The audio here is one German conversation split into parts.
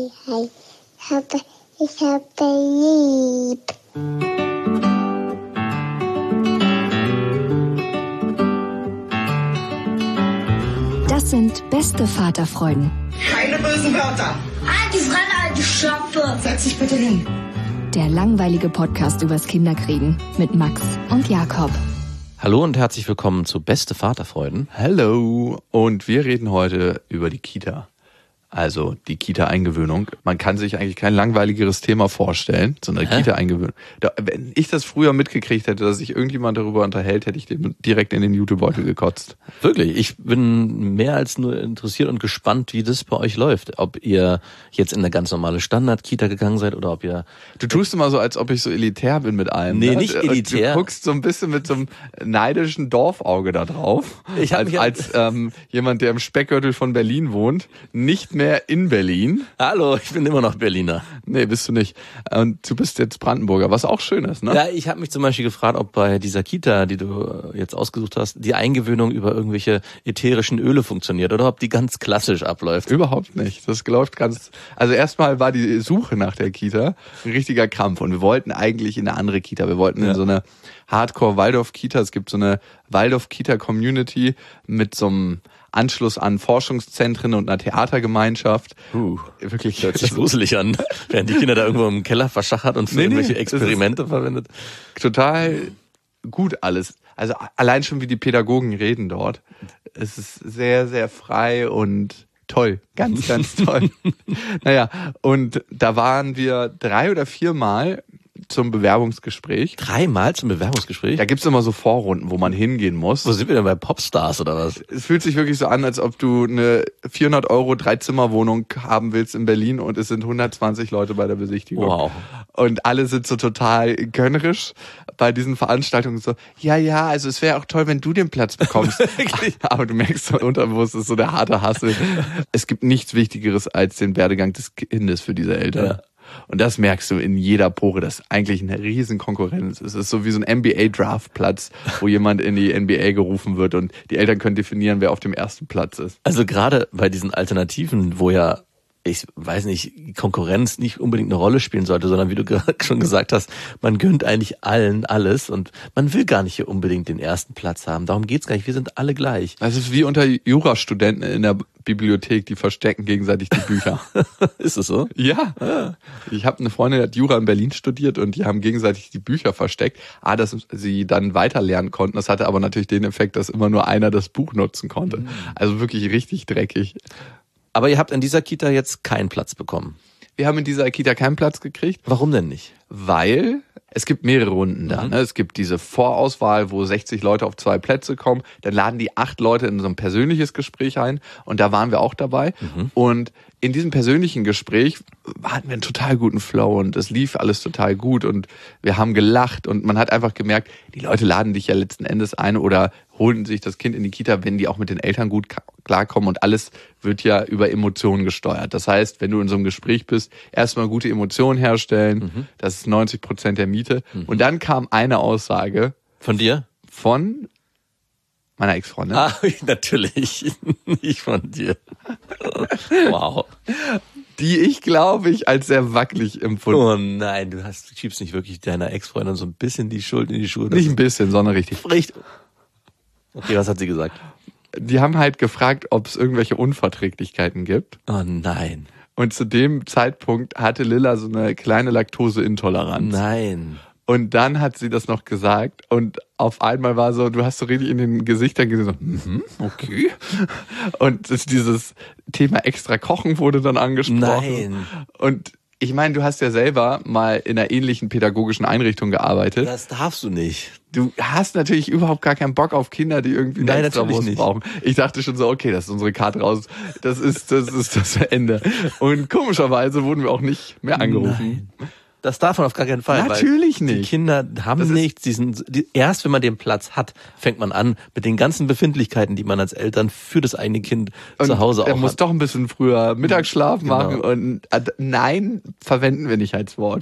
Hi. Ich habe lieb. Das sind beste Vaterfreuden. Keine bösen Wörter. Alte Fremde, alte Schöpfe. Setz dich bitte hin. Der langweilige Podcast übers Kinderkriegen mit Max und Jakob. Hallo und herzlich willkommen zu Beste Vaterfreuden. Hallo, und wir reden heute über die Kita. Also die Kita-Eingewöhnung. Man kann sich eigentlich kein langweiligeres Thema vorstellen, so eine Kita-Eingewöhnung. Wenn ich das früher mitgekriegt hätte, dass sich irgendjemand darüber unterhält, hätte ich dem direkt in den Jutebeutel gekotzt. Wirklich, ich bin mehr als nur interessiert und gespannt, wie das bei euch läuft. Ob ihr jetzt in eine ganz normale Standard-Kita gegangen seid oder ob ihr... Du tust immer so, als ob ich so elitär bin mit allem. Nee, ne? nicht elitär. Du guckst so ein bisschen mit so einem neidischen Dorfauge da drauf. Als jemand, der im Speckgürtel von Berlin wohnt, nicht mehr in Berlin. Hallo, ich bin immer noch Berliner. Nee, bist du nicht. Und du bist jetzt Brandenburger, was auch schön ist, ne? Ja, ich habe mich zum Beispiel gefragt, ob bei dieser Kita, die du jetzt ausgesucht hast, die Eingewöhnung über irgendwelche ätherischen Öle funktioniert oder ob die ganz klassisch abläuft. Überhaupt nicht. Das läuft ganz... Also erstmal war die Suche nach der Kita ein richtiger Kampf und wir wollten eigentlich in eine andere Kita. Wir wollten in so eine Hardcore-Waldorf-Kita. Es gibt so eine Waldorf-Kita-Community mit so einem Anschluss an Forschungszentren und einer Theatergemeinschaft. Wirklich hört sich gruselig an, während die Kinder da irgendwo im Keller verschachert und für irgendwelche Experimente verwendet. Total gut alles. Also allein schon wie die Pädagogen reden dort. Es ist sehr, sehr frei und toll. Ganz, ganz toll. Naja, und da waren wir 3 oder 4 Mal zum Bewerbungsgespräch. 3 Mal zum Bewerbungsgespräch? Da gibt's immer so Vorrunden, wo man hingehen muss. Wo sind wir denn, bei Popstars oder was? Es fühlt sich wirklich so an, als ob du eine 400 € 3-Zimmer-Wohnung haben willst in Berlin und es sind 120 Leute bei der Besichtigung. Wow. Und alle sind so total gönnerisch bei diesen Veranstaltungen so, ja, also es wäre auch toll, wenn du den Platz bekommst. Aber du merkst so unterbewusst, es ist so der harte Hassel. Es gibt nichts Wichtigeres als den Werdegang des Kindes für diese Eltern. Ja. Und das merkst du in jeder Pore, dass eigentlich eine riesen Konkurrenz ist. Es ist so wie so ein NBA-Draftplatz, wo jemand in die NBA gerufen wird und die Eltern können definieren, wer auf dem ersten Platz ist. Also gerade bei diesen Alternativen, wo ja, ich weiß nicht, Konkurrenz nicht unbedingt eine Rolle spielen sollte, sondern wie du gerade schon gesagt hast, man gönnt eigentlich allen alles und man will gar nicht hier unbedingt den ersten Platz haben. Darum geht's gar nicht, wir sind alle gleich. Das ist wie unter Jurastudenten in der Bibliothek, die verstecken gegenseitig die Bücher. Ist es so? Ja. Ich habe eine Freundin, die hat Jura in Berlin studiert und die haben gegenseitig die Bücher versteckt. Dass sie dann weiter lernen konnten. Das hatte aber natürlich den Effekt, dass immer nur einer das Buch nutzen konnte. Also wirklich richtig dreckig. Aber ihr habt in dieser Kita jetzt keinen Platz bekommen. Wir haben in dieser Kita keinen Platz gekriegt. Warum denn nicht? Weil es gibt mehrere Runden da. Ne? Es gibt diese Vorauswahl, wo 60 Leute auf 2 Plätze kommen. Dann laden die 8 Leute in so ein persönliches Gespräch ein. Und da waren wir auch dabei. Und in diesem persönlichen Gespräch hatten wir einen total guten Flow und es lief alles total gut und wir haben gelacht und man hat einfach gemerkt, die Leute laden dich ja letzten Endes ein oder holen sich das Kind in die Kita, wenn die auch mit den Eltern gut klarkommen und alles wird ja über Emotionen gesteuert. Das heißt, wenn du in so einem Gespräch bist, erstmal gute Emotionen herstellen, das ist 90% der Miete. Und dann kam eine Aussage. Von dir? Von meiner Ex-Freundin. Natürlich. Nicht von dir. Wow. Die ich, glaube ich, als sehr wackelig empfunden. Oh nein, du schiebst nicht wirklich deiner Ex-Freundin so ein bisschen die Schuld in die Schuhe. Nicht ein bisschen, sondern richtig. Okay, was hat sie gesagt? Die haben halt gefragt, ob es irgendwelche Unverträglichkeiten gibt. Oh nein. Und zu dem Zeitpunkt hatte Lilla so eine kleine Laktoseintoleranz. Nein. Und dann hat sie das noch gesagt und auf einmal war so, du hast so richtig in den Gesichtern gesehen, so, okay. Und dieses Thema extra Kochen wurde dann angesprochen. Nein. Und ich meine, du hast ja selber mal in einer ähnlichen pädagogischen Einrichtung gearbeitet. Das darfst du nicht. Du hast natürlich überhaupt gar keinen Bock auf Kinder, die irgendwie eine Extrawurst nicht brauchen. Ich dachte schon so, okay, das ist unsere Karte raus. Das ist das Ende. Und komischerweise wurden wir auch nicht mehr angerufen. Nein. Das darf man auf gar keinen Fall. Natürlich nicht. Die Kinder haben nichts. Erst wenn man den Platz hat, fängt man an mit den ganzen Befindlichkeiten, die man als Eltern für das eigene Kind zu Hause auch hat. Er muss doch ein bisschen früher Mittagsschlaf machen und nein, verwenden wir nicht als Wort.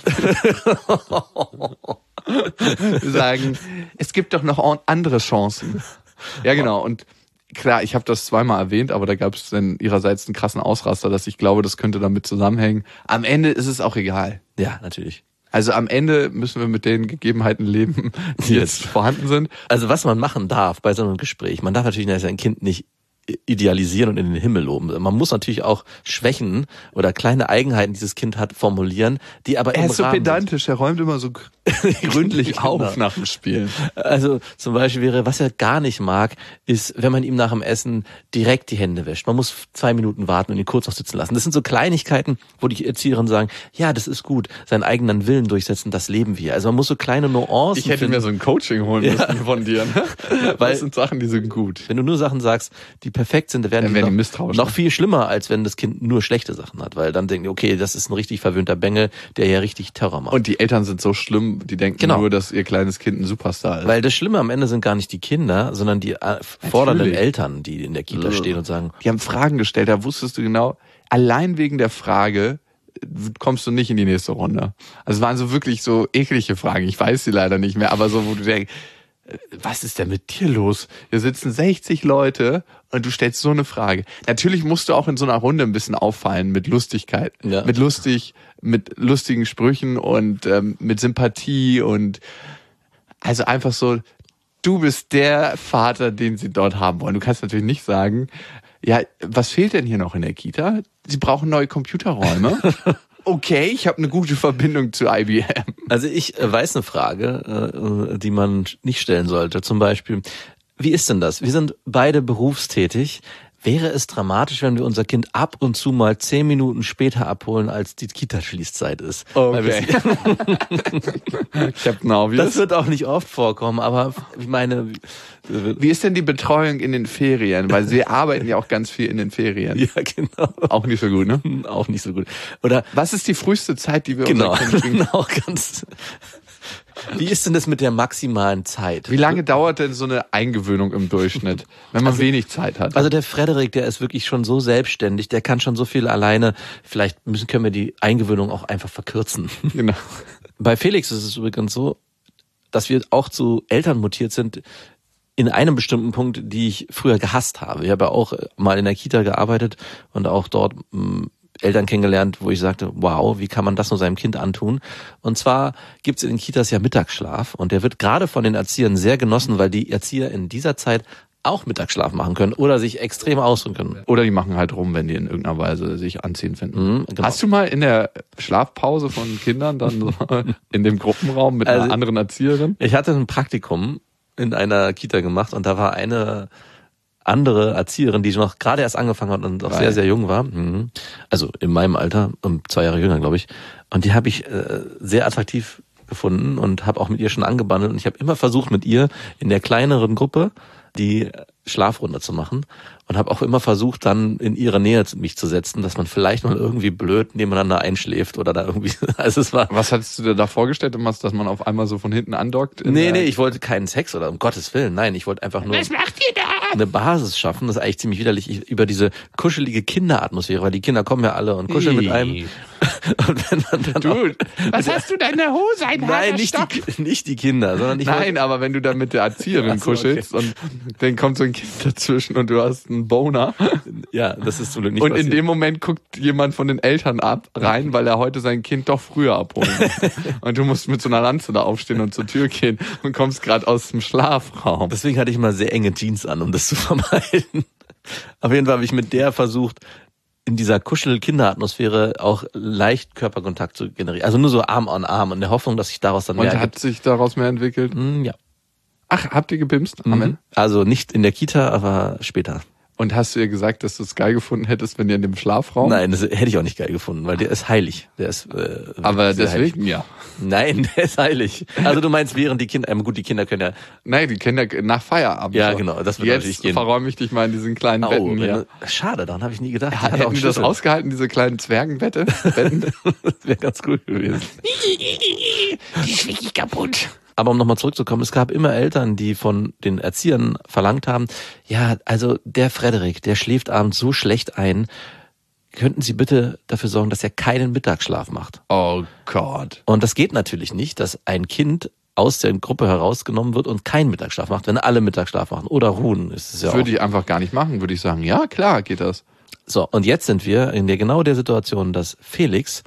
Wir sagen, es gibt doch noch andere Chancen. Ja, genau. Und klar, ich habe das zweimal erwähnt, aber da gab es dann ihrerseits einen krassen Ausraster, dass ich glaube, das könnte damit zusammenhängen. Am Ende ist es auch egal. Ja, natürlich. Also am Ende müssen wir mit den Gegebenheiten leben, die jetzt vorhanden sind. Also was man machen darf bei so einem Gespräch, man darf natürlich sein Kind nicht idealisieren und in den Himmel loben. Man muss natürlich auch Schwächen oder kleine Eigenheiten, die dieses Kind hat, formulieren, die aber im Rahmen Er ist so pedantisch, er räumt immer so gründlich Genau. auf nach dem Spielen. Also zum Beispiel wäre, was er gar nicht mag, ist, wenn man ihm nach dem Essen direkt die Hände wäscht. Man muss 2 Minuten warten und ihn kurz noch sitzen lassen. Das sind so Kleinigkeiten, wo die Erzieherinnen sagen, ja, das ist gut, seinen eigenen Willen durchsetzen, das leben wir. Also man muss so kleine Nuancen Ich hätte mir so ein Coaching holen müssen von dir. Ne? Weil- Das sind Sachen, die sind gut. Wenn du nur Sachen sagst, die perfekt sind, dann werden die die misstrauisch, noch ne? viel schlimmer, als wenn das Kind nur schlechte Sachen hat. Weil dann denken die, okay, das ist ein richtig verwöhnter Bengel, der ja richtig Terror macht. Und die Eltern sind so schlimm, die denken Genau. nur, dass ihr kleines Kind ein Superstar ist. Weil das Schlimme am Ende sind gar nicht die Kinder, sondern die fordernden Natürlich. Eltern, die in der Kita stehen und sagen, Die haben Fragen gestellt, da wusstest du genau, allein wegen der Frage kommst du nicht in die nächste Runde. Also es waren so wirklich so eklige Fragen, ich weiß sie leider nicht mehr, aber so, wo du denkst, was ist denn mit dir los? Hier sitzen 60 Leute und du stellst so eine Frage. Natürlich musst du auch in so einer Runde ein bisschen auffallen mit Lustigkeit, Ja. mit lustigen Sprüchen und mit Sympathie und also einfach so, du bist der Vater, den sie dort haben wollen. Du kannst natürlich nicht sagen, ja, was fehlt denn hier noch in der Kita? Sie brauchen neue Computerräume. Okay, ich habe eine gute Verbindung zu IBM. also ich weiß eine Frage, die man nicht stellen sollte. Zum Beispiel, wie ist denn das? Wir sind beide berufstätig. Wäre es dramatisch, wenn wir unser Kind ab und zu mal 10 Minuten später abholen, als die Kita-Schließzeit ist? Weil wir- Captain Obvious. Das wird auch nicht oft vorkommen, aber ich meine, Wie ist denn die Betreuung in den Ferien? Weil sie arbeiten ja auch ganz viel in den Ferien. ja genau, Auch nicht so gut, ne? auch nicht so gut. Oder Was ist die früheste Zeit, die wir genau, unser Kind kriegen? genau ganz. Wie ist denn das mit der maximalen Zeit? Wie lange dauert denn so eine Eingewöhnung im Durchschnitt, wenn man wenig Zeit hat? Also der Frederik, der ist wirklich schon so selbstständig, der kann schon so viel alleine. Vielleicht können wir die Eingewöhnung auch einfach verkürzen. Genau. Bei Felix ist es übrigens so, dass wir auch zu Eltern mutiert sind in einem bestimmten Punkt, die ich früher gehasst habe. Ich habe ja auch mal in der Kita gearbeitet und auch dort Eltern kennengelernt, wo ich sagte, wow, wie kann man das nur seinem Kind antun? Und zwar gibt's in den Kitas ja Mittagsschlaf und der wird gerade von den Erziehern sehr genossen, weil die Erzieher in dieser Zeit auch Mittagsschlaf machen können oder sich extrem ausruhen können. Oder die machen halt rum, wenn die in irgendeiner Weise sich anziehen finden. Genau. Hast du mal in der Schlafpause von Kindern dann so in dem Gruppenraum mit einer anderen Erzieherin? Ich hatte ein Praktikum in einer Kita gemacht und da war eine andere Erzieherin, die noch gerade erst angefangen hat und auch sehr, sehr jung war. Also in meinem Alter, 2 Jahre jünger, glaube ich. Und die habe ich sehr attraktiv gefunden und habe auch mit ihr schon angebandelt. Und ich habe immer versucht, mit ihr in der kleineren Gruppe die Schlafrunde zu machen. Und habe auch immer versucht, dann in ihre Nähe mich zu setzen, dass man vielleicht mal irgendwie blöd nebeneinander einschläft oder da irgendwie. Also es war. Was hattest du dir da vorgestellt, dass man auf einmal so von hinten andockt? Nee, ich wollte keinen Sex oder um Gottes Willen. Nein, ich wollte einfach nur. Was macht ihr da? Eine Basis schaffen. Das ist eigentlich ziemlich widerlich. Über diese kuschelige Kinderatmosphäre, weil die Kinder kommen ja alle und kuscheln mit einem. Und wenn man dann Du, was hast du da in der Hose? Ein Nein, harter nicht die Kinder, sondern ich Nein, aber wenn du dann mit der Erzieherin Ach so, kuschelst und dann kommt so ein Kind dazwischen und du hast einen Boner ja, das ist zum Glück nicht und in passiert. dem Moment guckt jemand von den Eltern rein, weil er heute sein Kind doch früher abholen muss. Und du musst mit so einer Lanze da aufstehen und zur Tür gehen und kommst gerade aus dem Schlafraum. Deswegen hatte ich immer sehr enge Jeans an, um das zu vermeiden. Auf jeden Fall habe ich mit der versucht, in dieser Kuschel-Kinderatmosphäre auch leicht Körperkontakt zu generieren. Also nur so Arm an Arm in der Hoffnung, dass sich daraus dann mehr Und hat ergibt. sich daraus mehr entwickelt? Ja. Ach, habt ihr gebimst? Amen. Also nicht in der Kita, aber später. Und hast du ihr gesagt, dass du es geil gefunden hättest, wenn ihr in dem Schlafraum? Nein, das hätte ich auch nicht geil gefunden, weil der ist heilig. Der ist Aber sehr heilig. deswegen ja. Nein, der ist heilig. Also du meinst, während die Kinder, gut, die Kinder können ja. Nein, die kennen ja nach Feierabend. Ja, schon. genau, das wird natürlich Jetzt gehen. verräume ich dich mal in diesen kleinen Betten hier. Schade, daran habe ich nie gedacht. Die Ja, hat auch hätten einen die das Schlüssel. ausgehalten, diese kleinen Zwergenbetten? Das wäre ganz cool gewesen. Die ist wirklich kaputt. Aber um nochmal zurückzukommen, es gab immer Eltern, die von den Erziehern verlangt haben, ja, also der Frederik, der schläft abends so schlecht ein, könnten Sie bitte dafür sorgen, dass er keinen Mittagsschlaf macht? Oh Gott. Und das geht natürlich nicht, dass ein Kind aus der Gruppe herausgenommen wird und keinen Mittagsschlaf macht, wenn alle Mittagsschlaf machen oder ruhen, ist es ja Würde ich einfach gar nicht machen, würde ich sagen, ja klar geht das. So, und jetzt sind wir in genau der Situation, dass Felix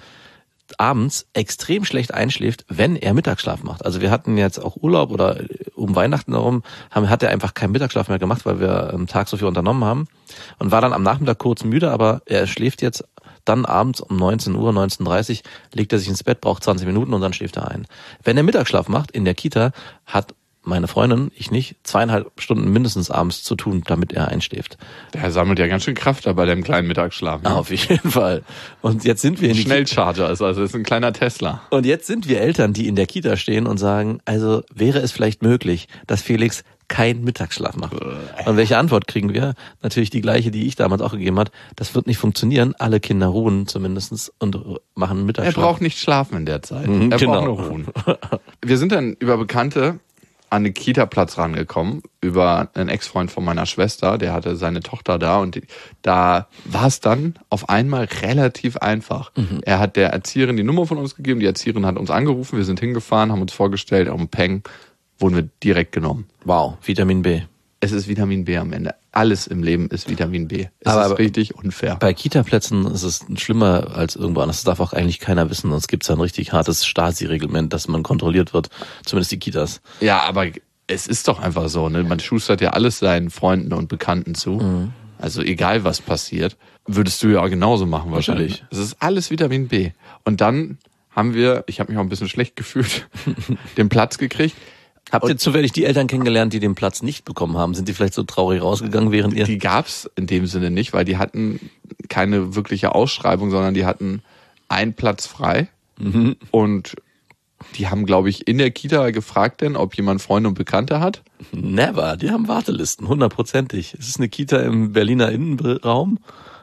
abends extrem schlecht einschläft, wenn er Mittagsschlaf macht. Also wir hatten jetzt auch Urlaub oder um Weihnachten herum, hat er einfach keinen Mittagsschlaf mehr gemacht, weil wir am Tag so viel unternommen haben und war dann am Nachmittag kurz müde, aber er schläft jetzt dann abends um 19 Uhr, 19.30 Uhr, legt er sich ins Bett, braucht 20 Minuten und dann schläft er ein. Wenn er Mittagsschlaf macht in der Kita, hat meine Freundin, ich nicht, 2,5 Stunden mindestens abends zu tun, damit er einschläft. Der sammelt ja ganz schön Kraft da bei dem kleinen Mittagsschlaf. Ne? Auf jeden Fall. Und jetzt sind wir in die Schnellcharger ist, also ist ein kleiner Tesla. Und jetzt sind wir Eltern, die in der Kita stehen und sagen, also wäre es vielleicht möglich, dass Felix keinen Mittagsschlaf macht. Und welche Antwort kriegen wir? Natürlich die gleiche, die ich damals auch gegeben habe. Das wird nicht funktionieren. Alle Kinder ruhen zumindest und machen Mittagsschlaf. Er braucht nicht schlafen in der Zeit. Er braucht nur ruhen. Wir sind dann über Bekannte an den Kita-Platz rangekommen, über einen Ex-Freund von meiner Schwester, der hatte seine Tochter da und da war es dann auf einmal relativ einfach. Er hat der Erzieherin die Nummer von uns gegeben, die Erzieherin hat uns angerufen, wir sind hingefahren, haben uns vorgestellt, um Peng wurden wir direkt genommen. Wow, Vitamin B. Es ist Vitamin B am Ende. Alles im Leben ist Vitamin B. Es ist richtig unfair. Bei Kita-Plätzen ist es schlimmer als irgendwo anders. Das darf auch eigentlich keiner wissen. Sonst gibt es ja ein richtig hartes Stasi-Reglement, dass man kontrolliert wird. Zumindest die Kitas. Ja, aber es ist doch einfach so. Ne? Man schustert ja alles seinen Freunden und Bekannten zu. Mhm. Also egal, was passiert, würdest du ja auch genauso machen wahrscheinlich. Es ist alles Vitamin B. Und dann ich habe mich auch ein bisschen schlecht gefühlt, den Platz gekriegt. Habt ihr zufällig die Eltern kennengelernt, die den Platz nicht bekommen haben? Sind die vielleicht so traurig rausgegangen während ihr? Die gab's in dem Sinne nicht, weil die hatten keine wirkliche Ausschreibung, sondern die hatten einen Platz frei. Mhm. Und die haben, glaube ich, in der Kita gefragt denn, ob jemand Freunde und Bekannte hat. Never, die haben Wartelisten, 100%. Es ist eine Kita im Berliner Innenraum.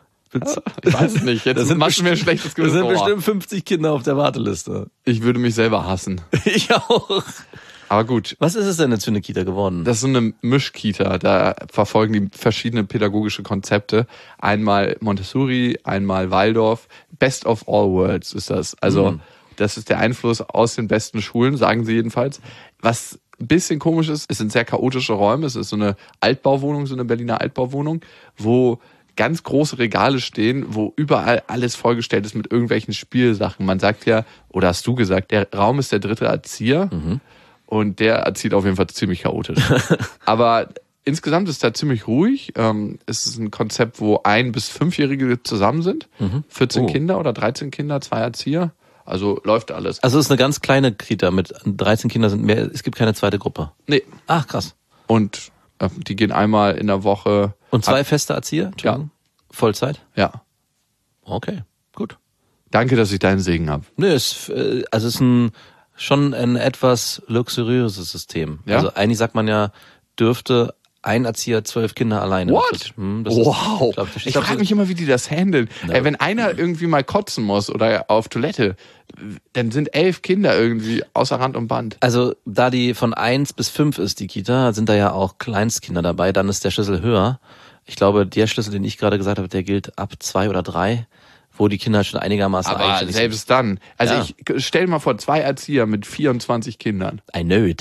Ich weiß es nicht, jetzt macht mir ein schlechtes Gewissen. Da sind bestimmt 50 Kinder auf der Warteliste. Ich würde mich selber hassen. Ich auch. Aber gut. Was ist es denn jetzt für eine Kita geworden? Das ist so eine Mischkita. Da verfolgen die verschiedene pädagogische Konzepte. Einmal Montessori, einmal Waldorf. Best of all worlds ist das. Also das ist der Einfluss aus den besten Schulen, sagen sie jedenfalls. Was ein bisschen komisch ist, es sind sehr chaotische Räume. Es ist so eine Altbauwohnung, so eine Berliner Altbauwohnung, wo ganz große Regale stehen, wo überall alles vollgestellt ist mit irgendwelchen Spielsachen. Man sagt ja, oder hast du gesagt, der Raum ist der dritte Erzieher. Mhm. Und der erzieht auf jeden Fall ziemlich chaotisch. Aber insgesamt ist da ziemlich ruhig. Es ist ein Konzept, wo 1- bis 5-Jährige zusammen sind. 14 Kinder oder 13 Kinder, 2 Erzieher. Also läuft alles. Also es ist eine ganz kleine Kita mit 13 Kindern sind mehr. Es gibt keine zweite Gruppe. Nee. Ach, krass. Und die gehen einmal in der Woche. Und 2 feste Erzieher? Ja. Vollzeit? Ja. Okay, gut. Danke, dass ich deinen Segen habe. Nee, es ist schon ein etwas luxuriöses System. Ja? Also eigentlich sagt man ja, dürfte ein Erzieher 12 Kinder alleine. What? Wow. Ich frage mich immer, wie die das handeln. No. Wenn einer irgendwie mal kotzen muss oder auf Toilette, dann sind 11 Kinder irgendwie außer Rand und Band. Also da die von 1 bis 5 ist, die Kita, sind da ja auch Kleinstkinder dabei, dann ist der Schlüssel höher. Ich glaube, der Schlüssel, den ich gerade gesagt habe, der gilt ab 2 oder 3. Wo die Kinder schon einigermaßen aber selbst dann. Also ich stell dir mal vor, 2 Erzieher mit 24 Kindern. I know it.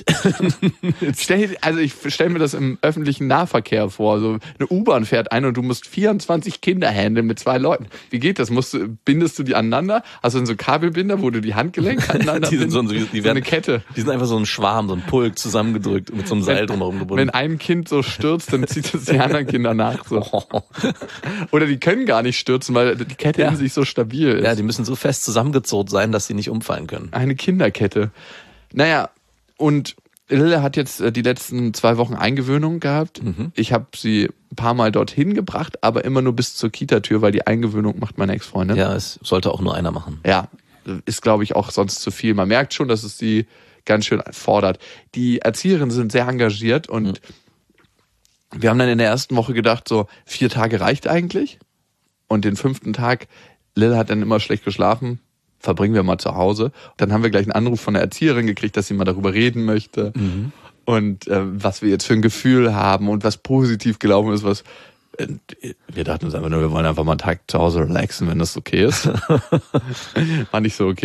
Ich stell mir das im öffentlichen Nahverkehr vor. So eine U-Bahn fährt ein und du musst 24 Kinder handeln mit 2 Leuten. Wie geht das? Bindest du die aneinander? Hast du so Kabelbinder, wo du die Handgelenke aneinander die sind so eine Kette. Die sind einfach so ein Schwarm, so ein Pulk zusammengedrückt und mit so einem Seil drumherum gebunden. Wenn ein Kind so stürzt, dann zieht es die anderen Kinder nach. So. Oder die können gar nicht stürzen, weil die Kette in sich so stabil ist. Ja, die müssen so fest zusammengezurrt sein, dass sie nicht umfallen können. Eine Kinderkette. Naja, und Lille hat jetzt die letzten 2 Wochen Eingewöhnung gehabt. Mhm. Ich habe sie ein paar Mal dorthin gebracht, aber immer nur bis zur Kita-Tür, weil die Eingewöhnung macht meine Ex-Freundin. Ja, es sollte auch nur einer machen. Ja, ist glaube ich auch sonst zu viel. Man merkt schon, dass es sie ganz schön fordert. Die Erzieherinnen sind sehr engagiert und wir haben dann in der ersten Woche gedacht, so 4 Tage reicht eigentlich. Und den 5. Tag, Lille hat dann immer schlecht geschlafen, verbringen wir mal zu Hause. Dann haben wir gleich einen Anruf von der Erzieherin gekriegt, dass sie mal darüber reden möchte. Mhm. Und was wir jetzt für ein Gefühl haben und was positiv gelaufen ist, wir dachten uns einfach nur, wir wollen einfach mal einen Tag zu Hause relaxen, wenn das okay ist. War nicht so okay.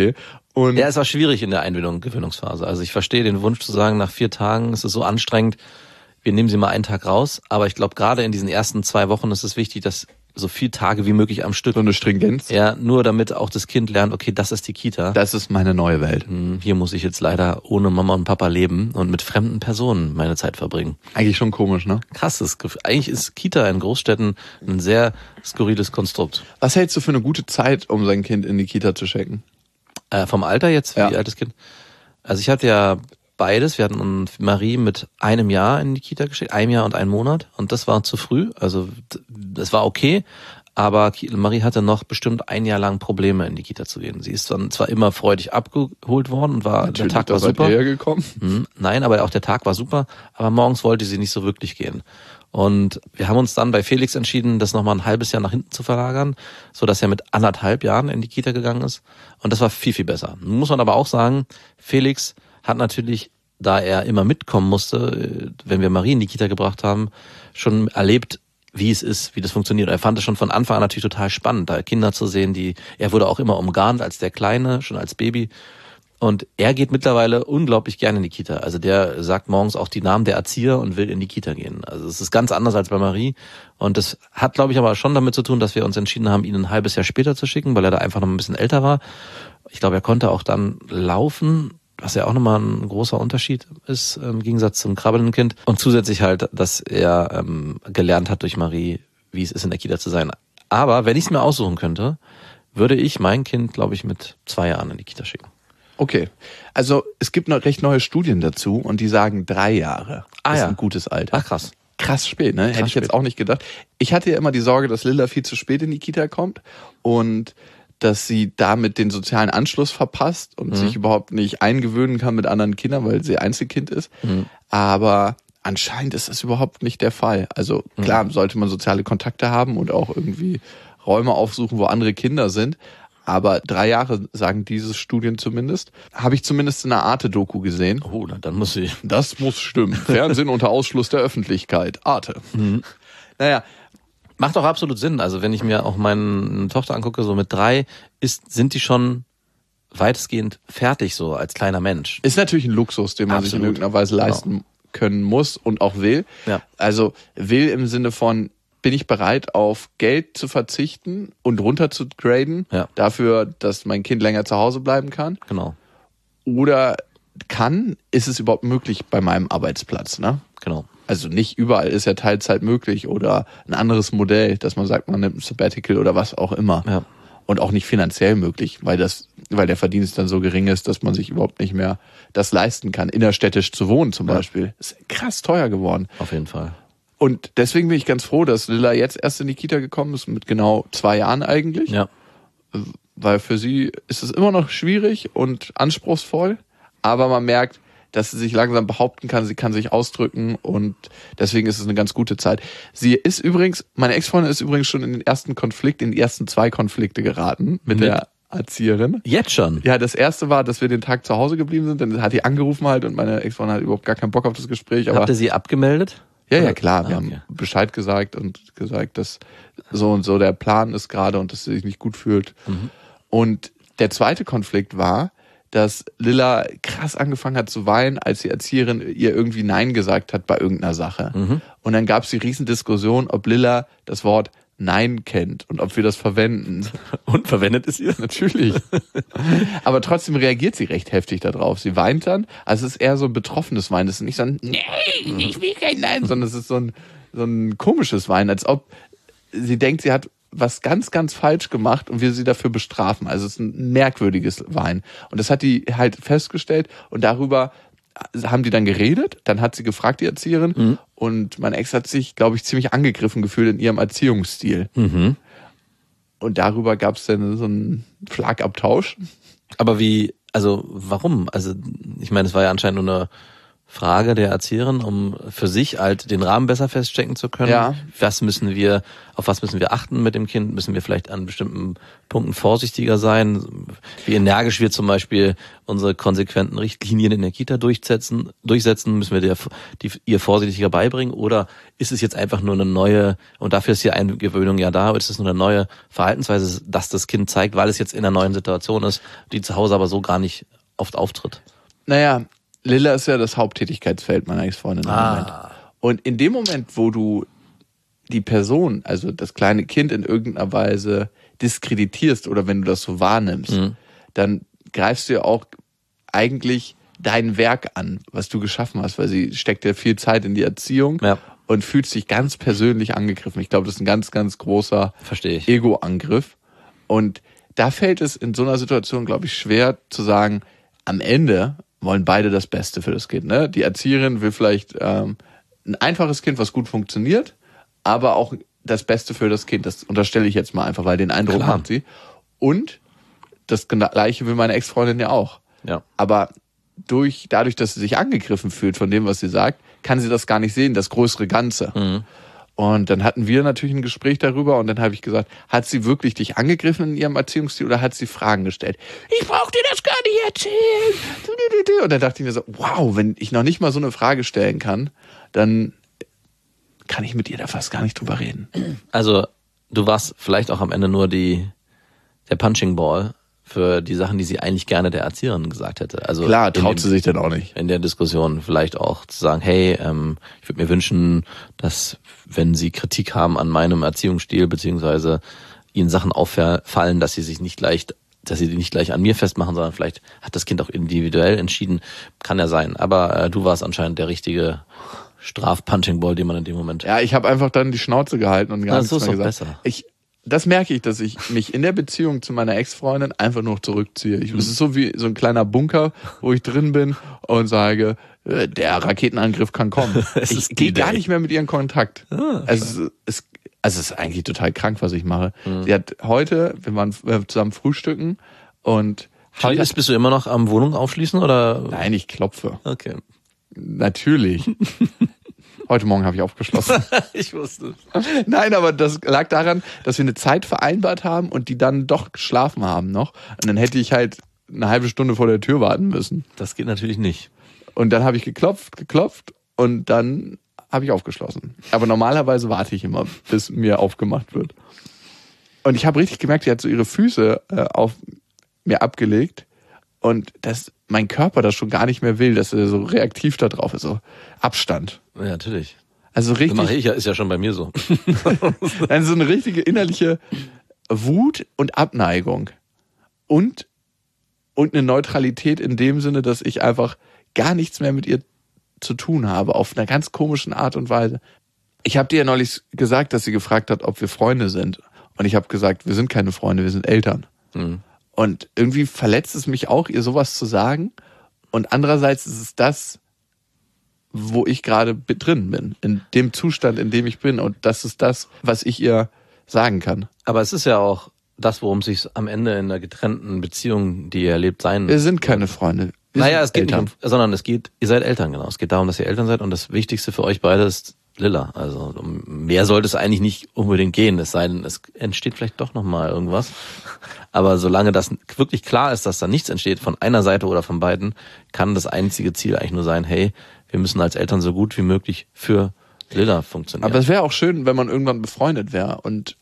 Und Ja, es war schwierig in der Gewöhnungsphase. Also ich verstehe den Wunsch zu sagen, nach 4 Tagen ist es so anstrengend, wir nehmen sie mal einen Tag raus. Aber ich glaube, gerade in diesen ersten 2 Wochen ist es wichtig, dass so viele Tage wie möglich am Stück. so eine Stringenz. Ja, nur damit auch das Kind lernt, okay, das ist die Kita. Das ist meine neue Welt. Hier muss ich jetzt leider ohne Mama und Papa leben und mit fremden Personen meine Zeit verbringen. Eigentlich schon komisch, ne? Krasses Gefühl. Eigentlich ist Kita in Großstädten ein sehr skurriles Konstrukt. Was hältst du für eine gute Zeit, um sein Kind in die Kita zu schicken? Vom Alter jetzt, Ja. wie alt das Kind? Also ich hatte ja beides. Wir hatten Marie mit 1 Jahr in die Kita geschickt, 1 Jahr und 1 Monat. Und das war zu früh. Also das war okay. Aber Marie hatte noch bestimmt 1 Jahr lang Probleme, in die Kita zu gehen. Sie ist dann zwar immer freudig abgeholt worden und der Tag war super. Gekommen. Nein, aber auch der Tag war super. Aber morgens wollte sie nicht so wirklich gehen. Und wir haben uns dann bei Felix entschieden, das nochmal ein halbes Jahr nach hinten zu verlagern, so dass er mit 1,5 Jahren in die Kita gegangen ist. Und das war viel, viel besser. Muss man aber auch sagen, Felix hat natürlich, da er immer mitkommen musste, wenn wir Marie in die Kita gebracht haben, schon erlebt, wie es ist, wie das funktioniert. Und er fand es schon von Anfang an natürlich total spannend, da Kinder zu sehen, er wurde auch immer umgarnt als der Kleine, schon als Baby. Und er geht mittlerweile unglaublich gerne in die Kita. Also der sagt morgens auch die Namen der Erzieher und will in die Kita gehen. Also es ist ganz anders als bei Marie. Und das hat, glaube ich, aber schon damit zu tun, dass wir uns entschieden haben, ihn ein halbes Jahr später zu schicken, weil er da einfach noch ein bisschen älter war. Ich glaube, er konnte auch dann laufen, was ja auch nochmal ein großer Unterschied ist im Gegensatz zum krabbelnden Kind. Und zusätzlich halt, dass er gelernt hat durch Marie, wie es ist, in der Kita zu sein. Aber wenn ich es mir aussuchen könnte, würde ich mein Kind, glaube ich, mit 2 Jahren in die Kita schicken. Okay. Also es gibt noch recht neue Studien dazu und die sagen 3 Jahre ist ja. ein gutes Alter. Ach krass. Krass spät, ne? Hätte ich jetzt spät. auch nicht gedacht. Ich hatte ja immer die Sorge, dass Lilla viel zu spät in die Kita kommt und dass sie damit den sozialen Anschluss verpasst und sich überhaupt nicht eingewöhnen kann mit anderen Kindern, weil sie Einzelkind ist. Aber anscheinend ist das überhaupt nicht der Fall. Also klar, sollte man soziale Kontakte haben und auch irgendwie Räume aufsuchen, wo andere Kinder sind. Aber 3 Jahre, sagen diese Studien zumindest, habe ich zumindest in einer Arte-Doku gesehen. Oh, dann muss ich. Das muss stimmen. Fernsehen unter Ausschluss der Öffentlichkeit. Arte. Naja, Macht auch absolut Sinn. Also wenn ich mir auch meine Tochter angucke, so mit 3, sind die schon weitestgehend fertig so als kleiner Mensch. ist natürlich ein Luxus, den man sich in Absolut. irgendeiner Weise leisten können muss und auch will. Ja. Also will im Sinne von, bin ich bereit, auf Geld zu verzichten und runter zu graden, Ja. dafür, dass mein Kind länger zu Hause bleiben kann? Genau, Oder ist es überhaupt möglich bei meinem Arbeitsplatz, ne? genau. Also nicht überall ist ja Teilzeit möglich oder ein anderes Modell, dass man sagt, man nimmt ein Sabbatical oder was auch immer. Ja. Und auch nicht finanziell möglich, weil der Verdienst dann so gering ist, dass man sich überhaupt nicht mehr das leisten kann, innerstädtisch zu wohnen zum Beispiel. Ist krass teuer geworden. Auf jeden Fall. Und deswegen bin ich ganz froh, dass Lilla jetzt erst in die Kita gekommen ist, mit genau 2 Jahren eigentlich. Ja. Weil für sie ist es immer noch schwierig und anspruchsvoll, aber man merkt, dass sie sich langsam behaupten kann, sie kann sich ausdrücken und deswegen ist es eine ganz gute Zeit. Meine Ex-Freundin ist übrigens schon in die ersten 2 Konflikte geraten mit der Erzieherin. Jetzt schon? Ja, das erste war, dass wir den Tag zu Hause geblieben sind, dann hat die angerufen halt und meine Ex-Freundin hat überhaupt gar keinen Bock auf das Gespräch. Aber Habt ihr sie abgemeldet? ja, klar, wir okay. haben Bescheid gesagt und gesagt, dass so und so der Plan ist gerade und dass sie sich nicht gut fühlt. Und der zweite Konflikt war, dass Lilla krass angefangen hat zu weinen, als die Erzieherin ihr irgendwie Nein gesagt hat bei irgendeiner Sache. Und dann gab es die Riesendiskussion, ob Lilla das Wort Nein kennt und ob wir das verwenden. Und verwendet es ihr? Natürlich. Aber trotzdem reagiert sie recht heftig darauf. Sie weint dann, also es ist eher so ein betroffenes Weinen. Es ist nicht so ein Nein, ich will kein Nein, sondern es ist so ein komisches Weinen, als ob sie denkt, sie hat was ganz, ganz falsch gemacht und wir sie dafür bestrafen. Also es ist ein merkwürdiges Weinen. Und das hat die halt festgestellt und darüber haben die dann geredet. Dann hat sie gefragt, die Erzieherin. Und mein Ex hat sich, glaube ich, ziemlich angegriffen gefühlt in ihrem Erziehungsstil. Und darüber gab es dann so einen Schlagabtausch. Aber warum? Also ich meine, es war ja anscheinend nur eine Frage der Erzieherin, um für sich halt den Rahmen besser feststecken zu können. Ja. Auf was müssen wir achten mit dem Kind? Müssen wir vielleicht an bestimmten Punkten vorsichtiger sein? Wie energisch wir zum Beispiel unsere konsequenten Richtlinien in der Kita durchsetzen? Müssen wir ihr vorsichtiger beibringen? Oder ist es jetzt einfach nur eine neue, und dafür ist hier Eingewöhnung ja da, oder ist es nur eine neue Verhaltensweise, dass das Kind zeigt, weil es jetzt in einer neuen Situation ist, die zu Hause aber so gar nicht oft auftritt? Naja, Lilla ist ja das Haupttätigkeitsfeld meiner Ex-Freundin im Moment. Und in dem Moment, wo du die Person, also das kleine Kind in irgendeiner Weise diskreditierst oder wenn du das so wahrnimmst, dann greifst du ja auch eigentlich dein Werk an, was du geschaffen hast, weil sie steckt ja viel Zeit in die Erziehung und fühlt sich ganz persönlich angegriffen. Ich glaube, das ist ein ganz, ganz großer Ego-Angriff. Und da fällt es in so einer Situation, glaube ich, schwer zu sagen, am Ende wollen beide das Beste für das Kind. Ne? Die Erzieherin will vielleicht ein einfaches Kind, was gut funktioniert, aber auch das Beste für das Kind. Das unterstelle ich jetzt mal einfach, weil den Eindruck hat sie. Und das Gleiche will meine Ex-Freundin ja auch. Ja. Aber dadurch, dass sie sich angegriffen fühlt von dem, was sie sagt, kann sie das gar nicht sehen, das größere Ganze. Mhm. Und dann hatten wir natürlich ein Gespräch darüber und dann habe ich gesagt, hat sie wirklich dich angegriffen in ihrem Erziehungsstil oder hat sie Fragen gestellt? Ich brauche dir das gar nicht erzählen. Und dann dachte ich mir so, wow, wenn ich noch nicht mal so eine Frage stellen kann, dann kann ich mit ihr da fast gar nicht drüber reden. Also du warst vielleicht auch am Ende nur der Punching Ball für die Sachen, die sie eigentlich gerne der Erzieherin gesagt hätte. Also klar, traut sie sich dann auch nicht. In der Diskussion vielleicht auch zu sagen, hey, ich würde mir wünschen, dass wenn Sie Kritik haben an meinem Erziehungsstil, beziehungsweise Ihnen Sachen auffallen, dass Sie die nicht gleich an mir festmachen, sondern vielleicht hat das Kind auch individuell entschieden. Kann ja sein. Aber du warst anscheinend der richtige Straf-Punching-Ball, den man in dem Moment... Ja, ich habe einfach dann die Schnauze gehalten und gar nichts mehr gesagt. Das ist doch besser. Das merke ich, dass ich mich in der Beziehung zu meiner Ex-Freundin einfach nur zurückziehe. Das ist so wie so ein kleiner Bunker, wo ich drin bin und sage, der Raketenangriff kann kommen. Ich gehe gar nicht mehr mit ihr in Kontakt. Es ist eigentlich total krank, was ich mache. Sie hat heute, wir waren zusammen frühstücken und... Bist du immer noch am Wohnung aufschließen oder? Nein, ich klopfe. Okay. Natürlich. Heute Morgen habe ich aufgeschlossen. Ich wusste. Nein, aber das lag daran, dass wir eine Zeit vereinbart haben und die dann doch geschlafen haben noch. Und dann hätte ich halt eine halbe Stunde vor der Tür warten müssen. Das geht natürlich nicht. Und dann habe ich geklopft und dann habe ich aufgeschlossen. Aber normalerweise warte ich immer, bis mir aufgemacht wird. Und ich habe richtig gemerkt, die hat so ihre Füße auf mir abgelegt und dass mein Körper das schon gar nicht mehr will, dass er so reaktiv da drauf ist, so Abstand. Ja, natürlich. Also richtig. Das mache ich ja, ist ja schon bei mir so. Also so eine richtige innerliche Wut und Abneigung. Und eine Neutralität in dem Sinne, dass ich einfach gar nichts mehr mit ihr zu tun habe, auf einer ganz komischen Art und Weise. Ich habe dir ja neulich gesagt, dass sie gefragt hat, ob wir Freunde sind. Und ich habe gesagt, wir sind keine Freunde, wir sind Eltern. Mhm. Und irgendwie verletzt es mich auch, ihr sowas zu sagen. Und andererseits ist es das, wo ich gerade drin bin, in dem Zustand, in dem ich bin. Und das ist das, was ich ihr sagen kann. Aber es ist ja auch das, worum es sich am Ende in einer getrennten Beziehung, die ihr erlebt, sein... Wir sind keine Freunde. Es geht nicht sondern ihr seid Eltern, genau. Es geht darum, dass ihr Eltern seid und das Wichtigste für euch beide ist Lilla. Also um mehr sollte es eigentlich nicht unbedingt gehen, es sei denn, es entsteht vielleicht doch nochmal irgendwas. Aber solange das wirklich klar ist, dass da nichts entsteht von einer Seite oder von beiden, kann das einzige Ziel eigentlich nur sein, hey, wir müssen als Eltern so gut wie möglich für Lilla funktionieren. Aber es wäre auch schön, wenn man irgendwann befreundet wäre und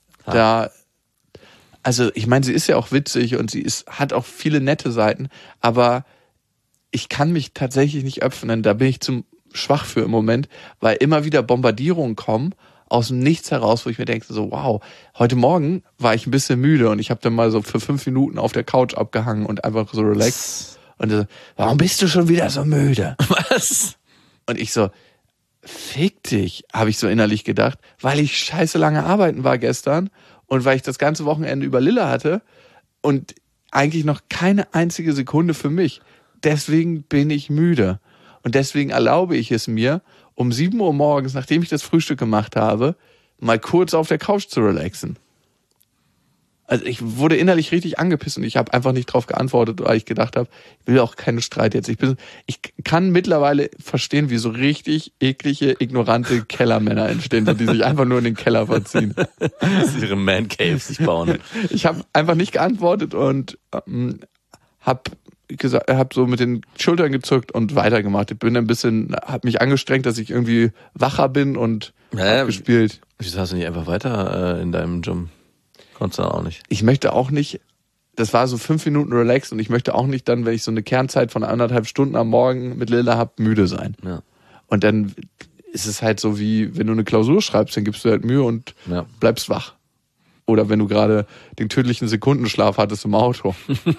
also ich meine, sie ist ja auch witzig und hat auch viele nette Seiten, aber ich kann mich tatsächlich nicht öffnen, da bin ich zu schwach für im Moment, weil immer wieder Bombardierungen kommen aus dem Nichts heraus, wo ich mir denke, so wow, heute Morgen war ich ein bisschen müde und ich habe dann mal so für 5 Minuten auf der Couch abgehangen und einfach so relaxed. Und warum bist du schon wieder so müde? Was? Und ich so, fick dich, habe ich so innerlich gedacht, weil ich scheiße lange arbeiten war gestern und weil ich das ganze Wochenende über Lilla hatte und eigentlich noch keine einzige Sekunde für mich. Deswegen bin ich müde. Und deswegen erlaube ich es mir, um 7 Uhr morgens, nachdem ich das Frühstück gemacht habe, mal kurz auf der Couch zu relaxen. Also ich wurde innerlich richtig angepisst und ich habe einfach nicht drauf geantwortet, weil ich gedacht habe, ich will auch keinen Streit jetzt. Ich kann mittlerweile verstehen, wie so richtig eklige, ignorante Kellermänner entstehen, so, die sich einfach nur in den Keller verziehen. Dass sie ihre Man-Caves sich bauen. Ich habe einfach nicht geantwortet und habe so mit den Schultern gezuckt und weitergemacht. Ich bin habe mich angestrengt, dass ich irgendwie wacher bin und hab gespielt. Wieso hast du nicht einfach weiter in deinem Gym? Konntest du auch nicht. Ich möchte auch nicht, das war so 5 Minuten relaxed und ich möchte auch nicht dann, wenn ich so eine Kernzeit von 1,5 Stunden am Morgen mit Lilla habe, müde sein. Ja. Und dann ist es halt so wie, wenn du eine Klausur schreibst, dann gibst du halt Mühe und bleibst wach. Oder wenn du gerade den tödlichen Sekundenschlaf hattest im Auto.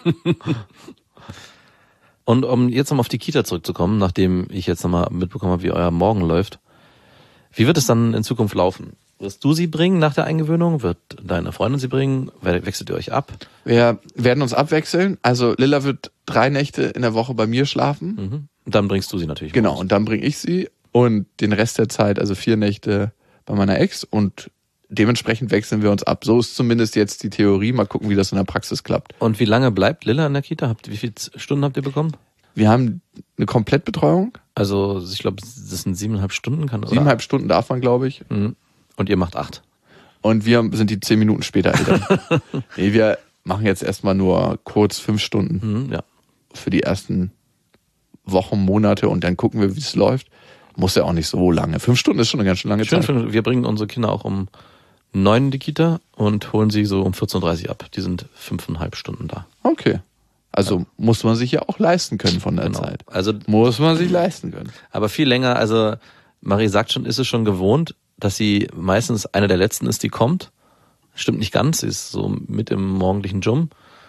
Und um jetzt nochmal auf die Kita zurückzukommen, nachdem ich jetzt nochmal mitbekommen habe, wie euer Morgen läuft, wie wird es dann in Zukunft laufen? Wirst du sie bringen nach der Eingewöhnung? Wird deine Freundin sie bringen? Wechselt ihr euch ab? Wir werden uns abwechseln. Also Lilla wird 3 Nächte in der Woche bei mir schlafen. Mhm. Und dann bringst du sie natürlich Genau, raus. und dann bringe ich sie und den Rest der Zeit, also 4 Nächte bei meiner Ex und dementsprechend wechseln wir uns ab. So ist zumindest jetzt die Theorie. Mal gucken, wie das in der Praxis klappt. Und wie lange bleibt Lilla in der Kita? Wie viele Stunden habt ihr bekommen? Wir haben eine Komplettbetreuung. Also ich glaube, das sind 7,5 Stunden. 7,5 Stunden darf man, glaube ich. Mhm. Und ihr macht 8. Und wir sind die 10 Minuten später Eltern. Nee, wir machen jetzt erstmal nur kurz 5 Stunden für die ersten Wochen, Monate und dann gucken wir, wie es läuft. Muss ja auch nicht so lange. 5 Stunden ist schon eine ganz schön lange Zeit. Wir bringen unsere Kinder auch um 9 in die Kita und holen sie so um 14.30 Uhr ab. Die sind 5,5 Stunden da. Okay. Also muss man sich ja auch leisten können von der Zeit. Also muss man sich leisten können. Aber viel länger, also Marie sagt schon, ist es schon gewohnt, dass sie meistens eine der letzten ist, die kommt. Stimmt nicht ganz, sie ist so mit im morgendlichen Gym.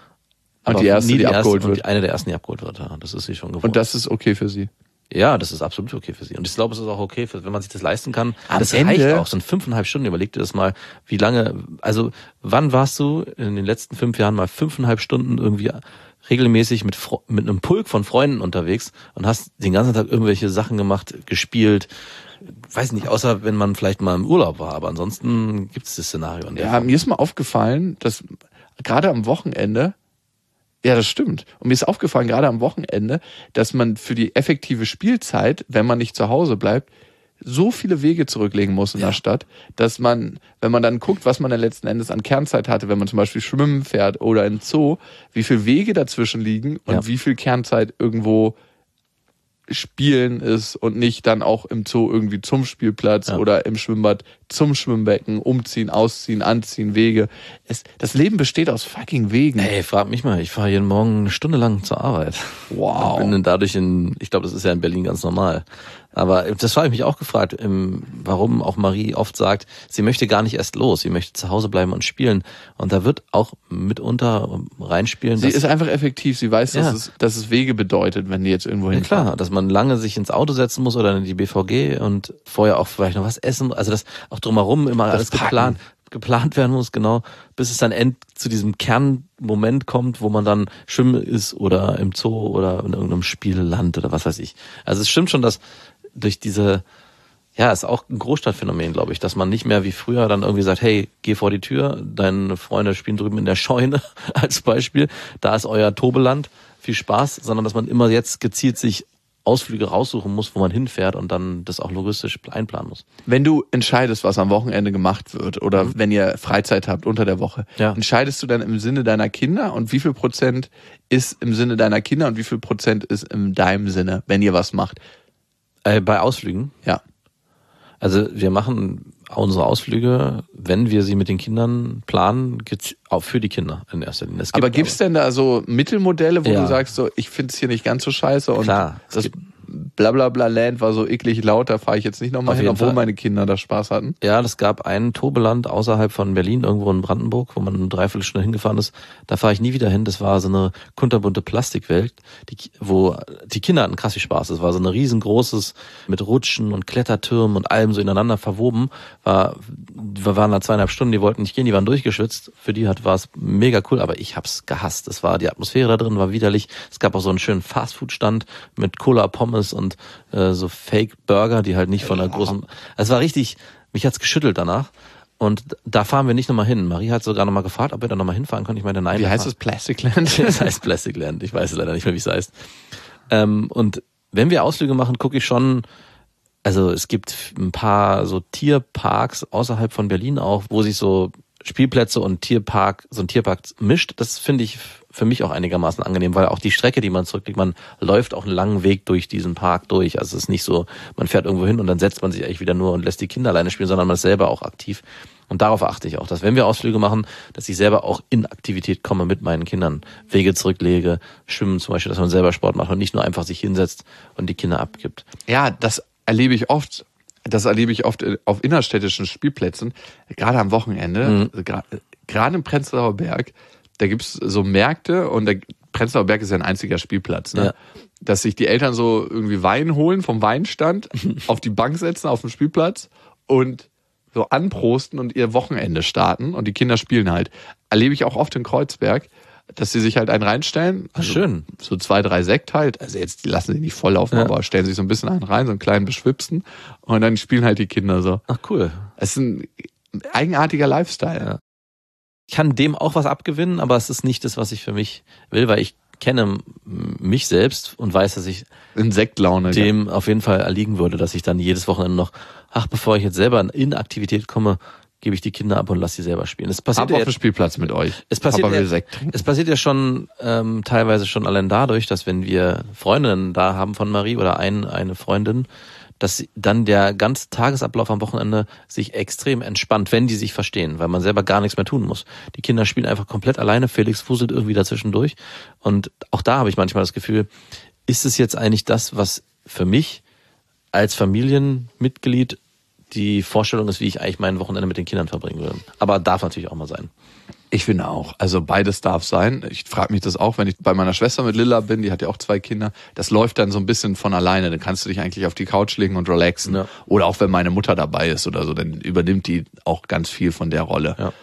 Und die erste, die abgeholt wird. Eine der ersten, die abgeholt wird, ja. Das ist sie schon gewohnt. Und das ist okay für sie? Ja, das ist absolut okay für sie. Und ich glaube, es ist auch okay, wenn man sich das leisten kann. Am das Ende reicht auch, so 5,5 Stunden. Überleg dir das mal, wie lange, also wann warst du in den letzten 5 Jahren mal 5,5 Stunden irgendwie regelmäßig mit einem Pulk von Freunden unterwegs und hast den ganzen Tag irgendwelche Sachen gemacht, gespielt, weiß nicht, außer wenn man vielleicht mal im Urlaub war, aber ansonsten gibt es das Szenario. Ja, mir ist mal aufgefallen, dass gerade am Wochenende, ja, das stimmt. Und mir ist aufgefallen, gerade am Wochenende, dass man für die effektive Spielzeit, wenn man nicht zu Hause bleibt, so viele Wege zurücklegen muss in der Stadt, dass man, wenn man dann guckt, was man dann letzten Endes an Kernzeit hatte, wenn man zum Beispiel schwimmen fährt oder in Zoo, wie viel Wege dazwischen liegen und wie viel Kernzeit irgendwo Spielen ist und nicht dann auch im Zoo irgendwie zum Spielplatz oder im Schwimmbad zum Schwimmbecken, umziehen, ausziehen, anziehen, Wege. Das Leben besteht aus fucking Wegen. Ey, frag mich mal, ich fahre jeden Morgen 1 Stunde lang zur Arbeit. Wow. Und bin dann dadurch ich glaube, das ist ja in Berlin ganz normal. Aber das habe ich mich auch gefragt, warum auch Marie oft sagt, sie möchte gar nicht erst los, sie möchte zu Hause bleiben und spielen. Und da wird auch mitunter reinspielen. Sie ist einfach effektiv, sie weiß, dass es Wege bedeutet, wenn die jetzt irgendwo hinfahren. Ja klar, dass man lange sich ins Auto setzen muss oder in die BVG und vorher auch vielleicht noch was essen, also das auch drumherum immer alles geplant werden muss, genau, bis es dann zu diesem Kernmoment kommt, wo man dann schwimmen ist oder im Zoo oder in irgendeinem Spielland oder was weiß ich. Also es stimmt schon, dass durch diese, ist auch ein Großstadtphänomen, glaube ich, dass man nicht mehr wie früher dann irgendwie sagt, hey, geh vor die Tür, deine Freunde spielen drüben in der Scheune als Beispiel, da ist euer Tobeland, viel Spaß, sondern dass man immer jetzt gezielt sich Ausflüge raussuchen muss, wo man hinfährt und dann das auch logistisch einplanen muss. Wenn du entscheidest, was am Wochenende gemacht wird oder wenn ihr Freizeit habt unter der Woche, entscheidest du dann im Sinne deiner Kinder und wie viel Prozent ist im Sinne deiner Kinder und wie viel Prozent ist in deinem Sinne, wenn ihr was macht? Bei Ausflügen? Ja. Also wir machen unsere Ausflüge, wenn wir sie mit den Kindern planen, auch für die Kinder in erster Linie. Aber gibt's denn da so Mittelmodelle, wo du sagst, so ich finde es hier nicht ganz so scheiße und klar, das Blablabla-Land war so eklig laut, da fahre ich jetzt nicht nochmal hin, obwohl meine Kinder da Spaß hatten? Ja, das gab ein Tobeland außerhalb von Berlin, irgendwo in Brandenburg, wo man eine Dreiviertelstunde hingefahren ist. Da fahre ich nie wieder hin. Das war so eine kunterbunte Plastikwelt, wo die Kinder hatten krass viel Spaß. Das war so ein riesengroßes, mit Rutschen und Klettertürmen und allem so ineinander verwoben. Wir waren da 2,5 Stunden, die wollten nicht gehen, die waren durchgeschwitzt. Für die war es mega cool, aber ich hab's gehasst. Die Atmosphäre da drin war widerlich. Es gab auch so einen schönen Fastfood-Stand mit Cola, Pommes und so Fake-Burger, die halt nicht von einer großen... Es war richtig, mich hat's geschüttelt danach. Und da fahren wir nicht nochmal hin. Marie hat sogar nochmal gefragt, ob wir da nochmal hinfahren können. Ich meine, nein. Wie heißt das? Plasticland? Das heißt Plasticland. Ich weiß leider nicht mehr, wie es heißt. Und wenn wir Ausflüge machen, gucke ich schon, also es gibt ein paar so Tierparks außerhalb von Berlin auch, wo sich so Spielplätze und so ein Tierpark mischt. Das finde ich für mich auch einigermaßen angenehm, weil auch die Strecke, die man zurücklegt, man läuft auch einen langen Weg durch diesen Park durch. Also es ist nicht so, man fährt irgendwo hin und dann setzt man sich eigentlich wieder nur und lässt die Kinder alleine spielen, sondern man ist selber auch aktiv. Und darauf achte ich auch, dass wenn wir Ausflüge machen, dass ich selber auch in Aktivität komme mit meinen Kindern. Wege zurücklege, schwimmen zum Beispiel, dass man selber Sport macht und nicht nur einfach sich hinsetzt und die Kinder abgibt. Ja, das erlebe ich oft. Das erlebe ich oft auf innerstädtischen Spielplätzen, gerade am Wochenende, gerade im Prenzlauer Berg. Da gibt's so Märkte und der Prenzlauer Berg ist ja ein einziger Spielplatz, ne? Ja. Dass sich die Eltern so irgendwie Wein holen vom Weinstand, auf die Bank setzen, auf dem Spielplatz und so anprosten und ihr Wochenende starten und die Kinder spielen halt. Erlebe ich auch oft in Kreuzberg, dass sie sich halt einen reinstellen. Also schön. So 2, 3 Sekt halt. Also jetzt, die lassen sich nicht voll laufen, aber stellen sich so ein bisschen einen rein, so einen kleinen beschwipsten und dann spielen halt die Kinder so. Ach cool. Es ist ein eigenartiger Lifestyle. Ja. Ich kann dem auch was abgewinnen, aber es ist nicht das, was ich für mich will, weil ich kenne mich selbst und weiß, dass ich Insektlaune dem auf jeden Fall erliegen würde, dass ich dann jedes Wochenende noch, bevor ich jetzt selber in Aktivität komme, gebe ich die Kinder ab und lasse sie selber spielen. Es passiert auf dem Spielplatz mit euch. Es passiert ja schon teilweise schon allein dadurch, dass wenn wir Freundinnen da haben von Marie oder eine Freundin, dass dann der ganze Tagesablauf am Wochenende sich extrem entspannt, wenn die sich verstehen, weil man selber gar nichts mehr tun muss. Die Kinder spielen einfach komplett alleine, Felix fuselt irgendwie dazwischen durch und auch da habe ich manchmal das Gefühl, ist es jetzt eigentlich das, was für mich als Familienmitglied die Vorstellung ist, wie ich eigentlich mein Wochenende mit den Kindern verbringen würde. Aber darf natürlich auch mal sein. Ich finde auch. Also beides darf sein. Ich frage mich das auch, wenn ich bei meiner Schwester mit Lilla bin, die hat ja auch 2 Kinder. Das läuft dann so ein bisschen von alleine. Dann kannst du dich eigentlich auf die Couch legen und relaxen. Ja. Oder auch wenn meine Mutter dabei ist oder so, dann übernimmt die auch ganz viel von der Rolle. Ja.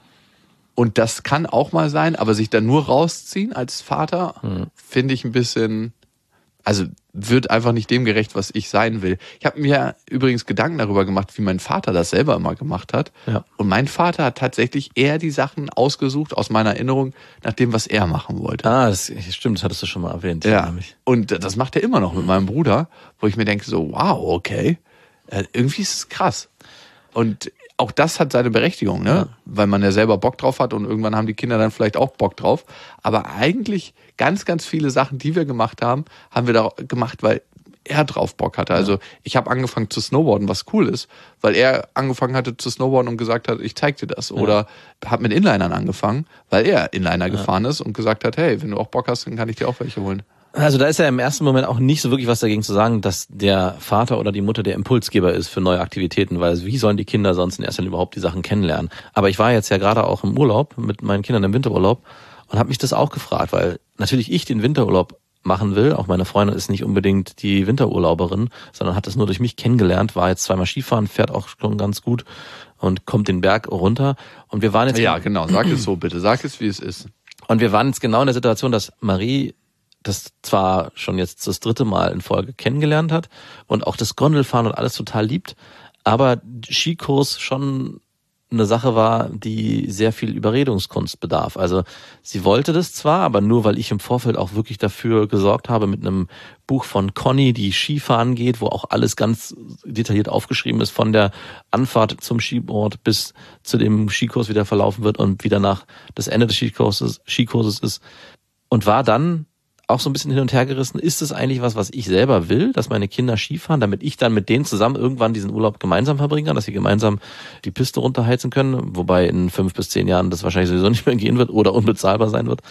Und das kann auch mal sein, aber sich dann nur rausziehen als Vater, finde ich ein bisschen, also wird einfach nicht dem gerecht, was ich sein will. Ich habe mir übrigens Gedanken darüber gemacht, wie mein Vater das selber immer gemacht hat. Ja. Und mein Vater hat tatsächlich eher die Sachen ausgesucht, aus meiner Erinnerung, nach dem, was er machen wollte. Das stimmt, das hattest du schon mal erwähnt. Ja, und das macht er immer noch mit meinem Bruder, wo ich mir denke so, wow, okay, irgendwie ist es krass. Und auch das hat seine Berechtigung, ne? Ja. Weil man ja selber Bock drauf hat und irgendwann haben die Kinder dann vielleicht auch Bock drauf. Aber eigentlich ganz, ganz viele Sachen, die wir gemacht haben, haben wir da gemacht, weil er drauf Bock hatte. Also ich habe angefangen zu snowboarden, was cool ist, weil er angefangen hatte zu snowboarden und gesagt hat, ich zeig dir das. Ja. Oder habe mit Inlinern angefangen, weil er Inliner gefahren ist und gesagt hat, hey, wenn du auch Bock hast, dann kann ich dir auch welche holen. Also da ist ja im ersten Moment auch nicht so wirklich was dagegen zu sagen, dass der Vater oder die Mutter der Impulsgeber ist für neue Aktivitäten, weil wie sollen die Kinder sonst in erster Linie überhaupt die Sachen kennenlernen? Aber ich war jetzt ja gerade auch im Urlaub mit meinen Kindern im Winterurlaub und habe mich das auch gefragt, weil natürlich ich den Winterurlaub machen will. Auch meine Freundin ist nicht unbedingt die Winterurlauberin, sondern hat das nur durch mich kennengelernt, war jetzt 2-mal Skifahren, fährt auch schon ganz gut und kommt den Berg runter. Und wir waren jetzt... Ja, genau, sag es so bitte, sag es, wie es ist. Und wir waren jetzt genau in der Situation, dass Marie das zwar schon jetzt das 3. Mal in Folge kennengelernt hat und auch das Gondelfahren und alles total liebt, aber Skikurs schon eine Sache war, die sehr viel Überredungskunst bedarf. Also sie wollte das zwar, aber nur, weil ich im Vorfeld auch wirklich dafür gesorgt habe mit einem Buch von Conny, die Skifahren geht, wo auch alles ganz detailliert aufgeschrieben ist, von der Anfahrt zum Skiboard bis zu dem Skikurs, wie der verlaufen wird und wie danach das Ende des Skikurses ist. Und war dann auch so ein bisschen hin und her gerissen, ist es eigentlich was ich selber will, dass meine Kinder Skifahren, damit ich dann mit denen zusammen irgendwann diesen Urlaub gemeinsam verbringen kann, dass sie gemeinsam die Piste runterheizen können, wobei in 5 bis 10 Jahren das wahrscheinlich sowieso nicht mehr gehen wird oder unbezahlbar sein wird.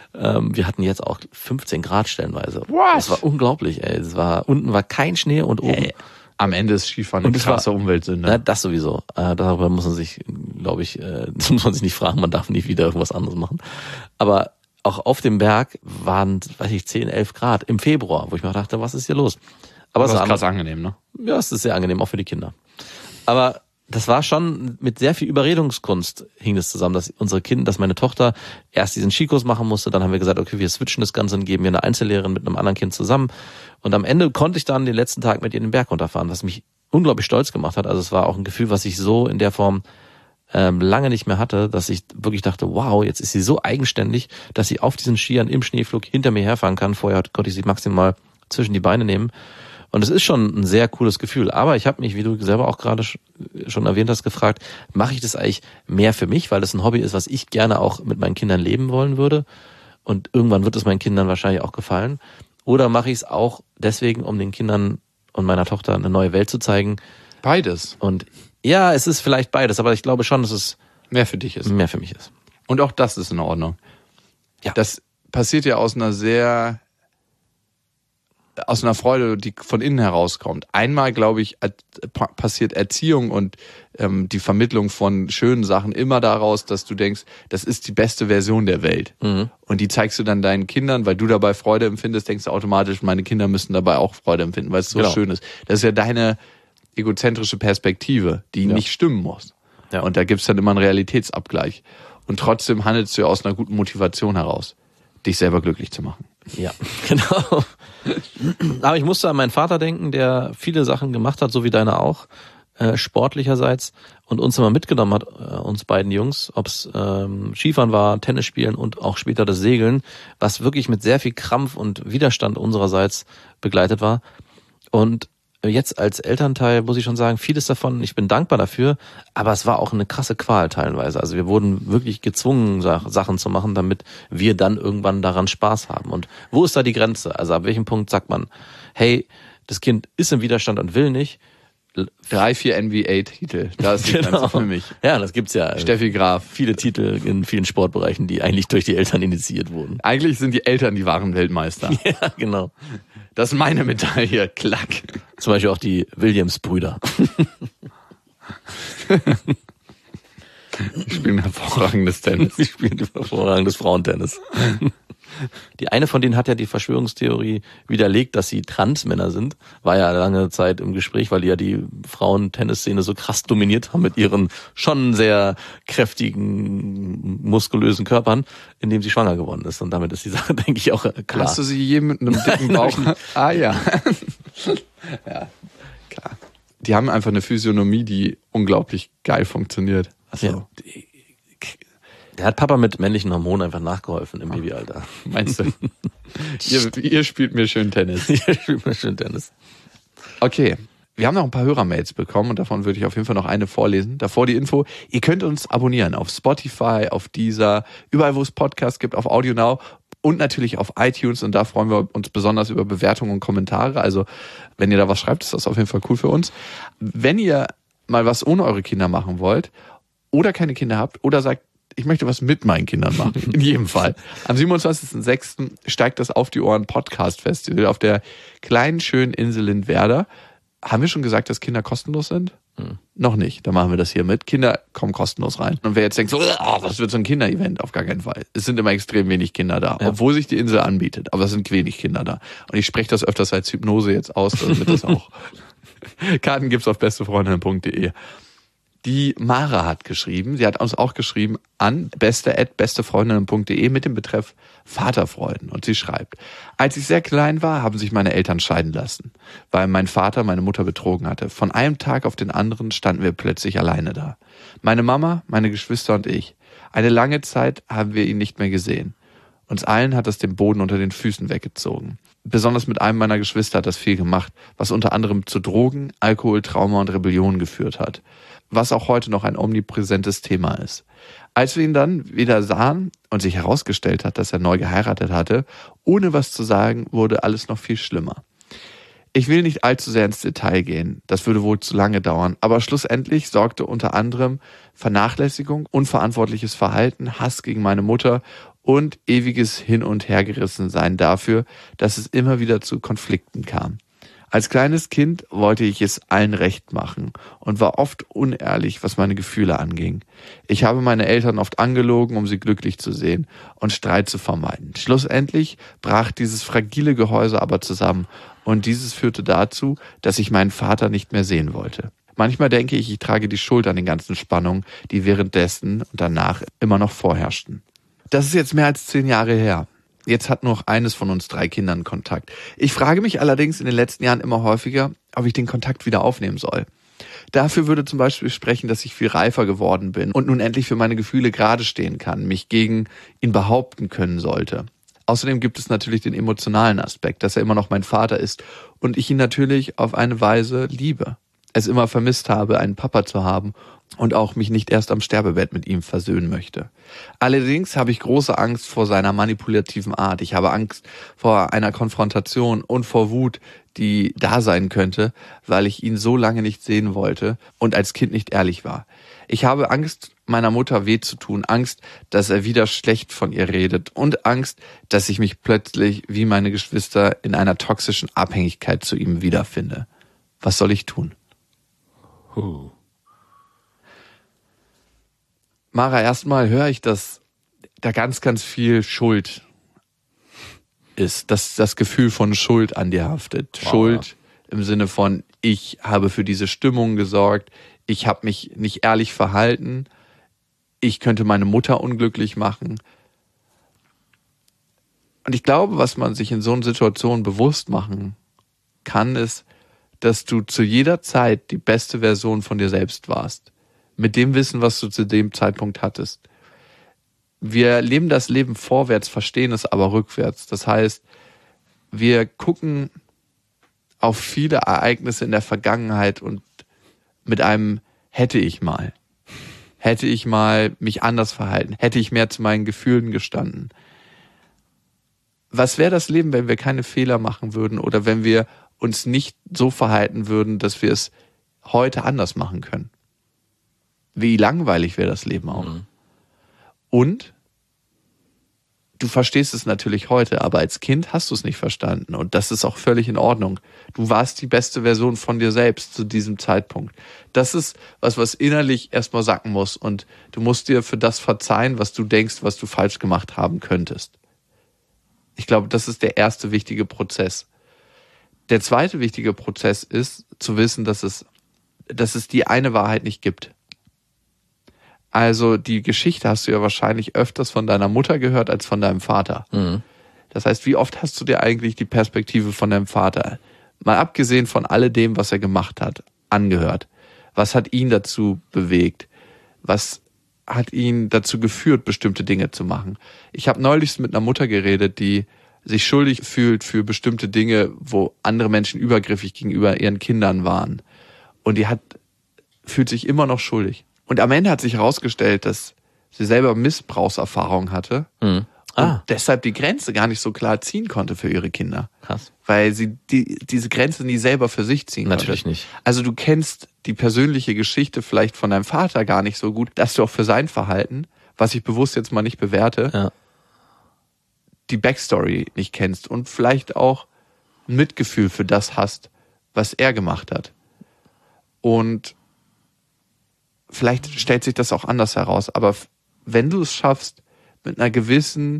Wir hatten jetzt auch 15 Grad stellenweise. What? Das war unglaublich, ey. Unten war kein Schnee und oben. Am Ende ist Skifahren eine krasse Umweltsünde. Na, das sowieso. Darüber muss man sich, glaube ich, das muss man sich nicht fragen, man darf nie wieder irgendwas anderes machen. Aber auch auf dem Berg waren, 10, 11 Grad im Februar, wo ich mir dachte, was ist hier los? Aber das ist krass angenehm, ne? Ja, es ist sehr angenehm, auch für die Kinder. Aber das war schon mit sehr viel Überredungskunst hing das zusammen, dass meine Tochter erst diesen Skikurs machen musste, dann haben wir gesagt, okay, wir switchen das Ganze und geben ihr eine Einzellehrerin mit einem anderen Kind zusammen. Und am Ende konnte ich dann den letzten Tag mit ihr den Berg runterfahren, was mich unglaublich stolz gemacht hat. Also es war auch ein Gefühl, was ich so in der Form lange nicht mehr hatte, dass ich wirklich dachte, wow, jetzt ist sie so eigenständig, dass sie auf diesen Skiern im Schneeflug hinter mir herfahren kann. Vorher konnte ich sie maximal zwischen die Beine nehmen. Und es ist schon ein sehr cooles Gefühl. Aber ich habe mich, wie du selber auch gerade schon erwähnt hast, gefragt, mache ich das eigentlich mehr für mich, weil das ein Hobby ist, was ich gerne auch mit meinen Kindern leben wollen würde. Und irgendwann wird es meinen Kindern wahrscheinlich auch gefallen. Oder mache ich es auch deswegen, um den Kindern und meiner Tochter eine neue Welt zu zeigen? Beides. Und ja, es ist vielleicht beides, aber ich glaube schon, dass es mehr für dich ist. Mehr für mich ist. Und auch das ist in Ordnung. Ja. Das passiert ja aus einer Freude, die von innen herauskommt. Einmal, glaube ich, passiert Erziehung und die Vermittlung von schönen Sachen immer daraus, dass du denkst, das ist die beste Version der Welt. Mhm. Und die zeigst du dann deinen Kindern, weil du dabei Freude empfindest, denkst du automatisch, meine Kinder müssen dabei auch Freude empfinden, weil es so schön ist. Das ist ja deine egozentrische Perspektive, die nicht stimmen muss. Ja. Und da gibt's dann immer einen Realitätsabgleich. Und trotzdem handelst du ja aus einer guten Motivation heraus, dich selber glücklich zu machen. Ja, genau. Aber ich musste an meinen Vater denken, der viele Sachen gemacht hat, so wie deine auch, sportlicherseits, und uns immer mitgenommen hat, uns beiden Jungs, ob's Skifahren war, Tennis spielen und auch später das Segeln, was wirklich mit sehr viel Krampf und Widerstand unsererseits begleitet war. Und jetzt als Elternteil muss ich schon sagen, vieles davon, ich bin dankbar dafür, aber es war auch eine krasse Qual teilweise. Also wir wurden wirklich gezwungen, Sachen zu machen, damit wir dann irgendwann daran Spaß haben. Und wo ist da die Grenze? Also ab welchem Punkt sagt man, hey, das Kind ist im Widerstand und will nicht. 3-4 NBA-Titel, da ist die Grenze für mich. Ja, das gibt's ja. Steffi Graf. Viele Titel in vielen Sportbereichen, die eigentlich durch die Eltern initiiert wurden. Eigentlich sind die Eltern die wahren Weltmeister. Ja, genau. Das ist meine Medaille, klack. Zum Beispiel auch die Williams-Brüder. Die spielen hervorragendes Tennis. Die spielen hervorragendes Frauentennis. Die eine von denen hat ja die Verschwörungstheorie widerlegt, dass sie Transmänner sind. War ja lange Zeit im Gespräch, weil die ja die Frauentennisszene so krass dominiert haben mit ihren schon sehr kräftigen, muskulösen Körpern, indem sie schwanger geworden ist. Und damit ist die Sache, denke ich, auch klar. Hast du sie je mit einem dicken Bauch? Ah ja. Ja, klar. Die haben einfach eine Physiognomie, die unglaublich geil funktioniert. Also, ja. Der hat Papa mit männlichen Hormonen einfach nachgeholfen im Babyalter. Meinst du? ihr spielt mir schön Tennis. Ihr spielt mir schön Tennis. Okay. Wir haben noch ein paar Hörermails bekommen und davon würde ich auf jeden Fall noch eine vorlesen. Davor die Info. Ihr könnt uns abonnieren auf Spotify, auf Deezer, überall wo es Podcasts gibt, auf AudioNow und natürlich auf iTunes. Und da freuen wir uns besonders über Bewertungen und Kommentare. Also wenn ihr da was schreibt, ist das auf jeden Fall cool für uns. Wenn ihr mal was ohne eure Kinder machen wollt oder keine Kinder habt oder sagt, ich möchte was mit meinen Kindern machen, in jedem Fall. Am 27.06. steigt das Auf die Ohren Podcast Festival auf der kleinen, schönen Insel Lindwerder. Haben wir schon gesagt, dass Kinder kostenlos sind? Noch nicht, dann machen wir das hier mit. Kinder kommen kostenlos rein. Und wer jetzt denkt, so, was wird so ein Kinder-Event? Auf gar keinen Fall. Es sind immer extrem wenig Kinder da, obwohl sich die Insel anbietet. Aber es sind wenig Kinder da. Und ich spreche das öfters als Hypnose jetzt aus, damit das auch... Karten gibt's auf bestefreundinnen.de. Die Mara hat geschrieben, sie hat uns auch geschrieben an beste@bestefreundinnen.de mit dem Betreff Vaterfreuden. Und sie schreibt, als ich sehr klein war, haben sich meine Eltern scheiden lassen, weil mein Vater meine Mutter betrogen hatte. Von einem Tag auf den anderen standen wir plötzlich alleine da. Meine Mama, meine Geschwister und ich. Eine lange Zeit haben wir ihn nicht mehr gesehen. Uns allen hat es den Boden unter den Füßen weggezogen. Besonders mit einem meiner Geschwister hat das viel gemacht, was unter anderem zu Drogen, Alkohol, Trauma und Rebellion geführt hat. Was auch heute noch ein omnipräsentes Thema ist. Als wir ihn dann wieder sahen und sich herausgestellt hat, dass er neu geheiratet hatte, ohne was zu sagen, wurde alles noch viel schlimmer. Ich will nicht allzu sehr ins Detail gehen, das würde wohl zu lange dauern, aber schlussendlich sorgte unter anderem Vernachlässigung, unverantwortliches Verhalten, Hass gegen meine Mutter und ewiges Hin- und Hergerissensein dafür, dass es immer wieder zu Konflikten kam. Als kleines Kind wollte ich es allen recht machen und war oft unehrlich, was meine Gefühle anging. Ich habe meine Eltern oft angelogen, um sie glücklich zu sehen und Streit zu vermeiden. Schlussendlich brach dieses fragile Gehäuse aber zusammen und dieses führte dazu, dass ich meinen Vater nicht mehr sehen wollte. Manchmal denke ich, ich trage die Schuld an den ganzen Spannungen, die währenddessen und danach immer noch vorherrschten. Das ist jetzt mehr als 10 Jahre her. Jetzt hat nur eines von uns 3 Kindern Kontakt. Ich frage mich allerdings in den letzten Jahren immer häufiger, ob ich den Kontakt wieder aufnehmen soll. Dafür würde zum Beispiel sprechen, dass ich viel reifer geworden bin und nun endlich für meine Gefühle gerade stehen kann, mich gegen ihn behaupten können sollte. Außerdem gibt es natürlich den emotionalen Aspekt, dass er immer noch mein Vater ist und ich ihn natürlich auf eine Weise liebe. Es immer vermisst habe, einen Papa zu haben und auch mich nicht erst am Sterbebett mit ihm versöhnen möchte. Allerdings habe ich große Angst vor seiner manipulativen Art. Ich habe Angst vor einer Konfrontation und vor Wut, die da sein könnte, weil ich ihn so lange nicht sehen wollte und als Kind nicht ehrlich war. Ich habe Angst, meiner Mutter weh zu tun, Angst, dass er wieder schlecht von ihr redet und Angst, dass ich mich plötzlich wie meine Geschwister in einer toxischen Abhängigkeit zu ihm wiederfinde. Was soll ich tun? Mara, erstmal höre ich, dass da ganz, ganz viel Schuld ist, dass das Gefühl von Schuld an dir haftet. Wow. Schuld im Sinne von, ich habe für diese Stimmung gesorgt, ich habe mich nicht ehrlich verhalten, ich könnte meine Mutter unglücklich machen. Und ich glaube, was man sich in so einer Situation bewusst machen kann, ist, dass du zu jeder Zeit die beste Version von dir selbst warst. Mit dem Wissen, was du zu dem Zeitpunkt hattest. Wir leben das Leben vorwärts, verstehen es aber rückwärts. Das heißt, wir gucken auf viele Ereignisse in der Vergangenheit und mit einem hätte ich mal mich anders verhalten, hätte ich mehr zu meinen Gefühlen gestanden. Was wäre das Leben, wenn wir keine Fehler machen würden oder wenn wir uns nicht so verhalten würden, dass wir es heute anders machen können? Wie langweilig wäre das Leben auch. Und du verstehst es natürlich heute, aber als Kind hast du es nicht verstanden und das ist auch völlig in Ordnung. Du warst die beste Version von dir selbst zu diesem Zeitpunkt. Das ist was innerlich erstmal sacken muss und du musst dir für das verzeihen, was du denkst, was du falsch gemacht haben könntest. Ich glaube, das ist der erste wichtige Prozess. Der zweite wichtige Prozess ist, zu wissen, dass es die eine Wahrheit nicht gibt. Also die Geschichte hast du ja wahrscheinlich öfters von deiner Mutter gehört als von deinem Vater. Mhm. Das heißt, wie oft hast du dir eigentlich die Perspektive von deinem Vater, mal abgesehen von alledem, was er gemacht hat, angehört? Was hat ihn dazu bewegt? Was hat ihn dazu geführt, bestimmte Dinge zu machen? Ich habe neulich mit einer Mutter geredet, die sich schuldig fühlt für bestimmte Dinge, wo andere Menschen übergriffig gegenüber ihren Kindern waren. Und die fühlt sich immer noch schuldig. Und am Ende hat sich herausgestellt, dass sie selber Missbrauchserfahrung hatte und deshalb die Grenze gar nicht so klar ziehen konnte für ihre Kinder. Krass. Weil sie diese Grenze nie selber für sich ziehen konnte. Natürlich nicht. Also du kennst die persönliche Geschichte vielleicht von deinem Vater gar nicht so gut, dass du auch für sein Verhalten, was ich bewusst jetzt mal nicht bewerte, die Backstory nicht kennst und vielleicht auch ein Mitgefühl für das hast, was er gemacht hat. Und vielleicht stellt sich das auch anders heraus, aber wenn du es schaffst, mit einer gewissen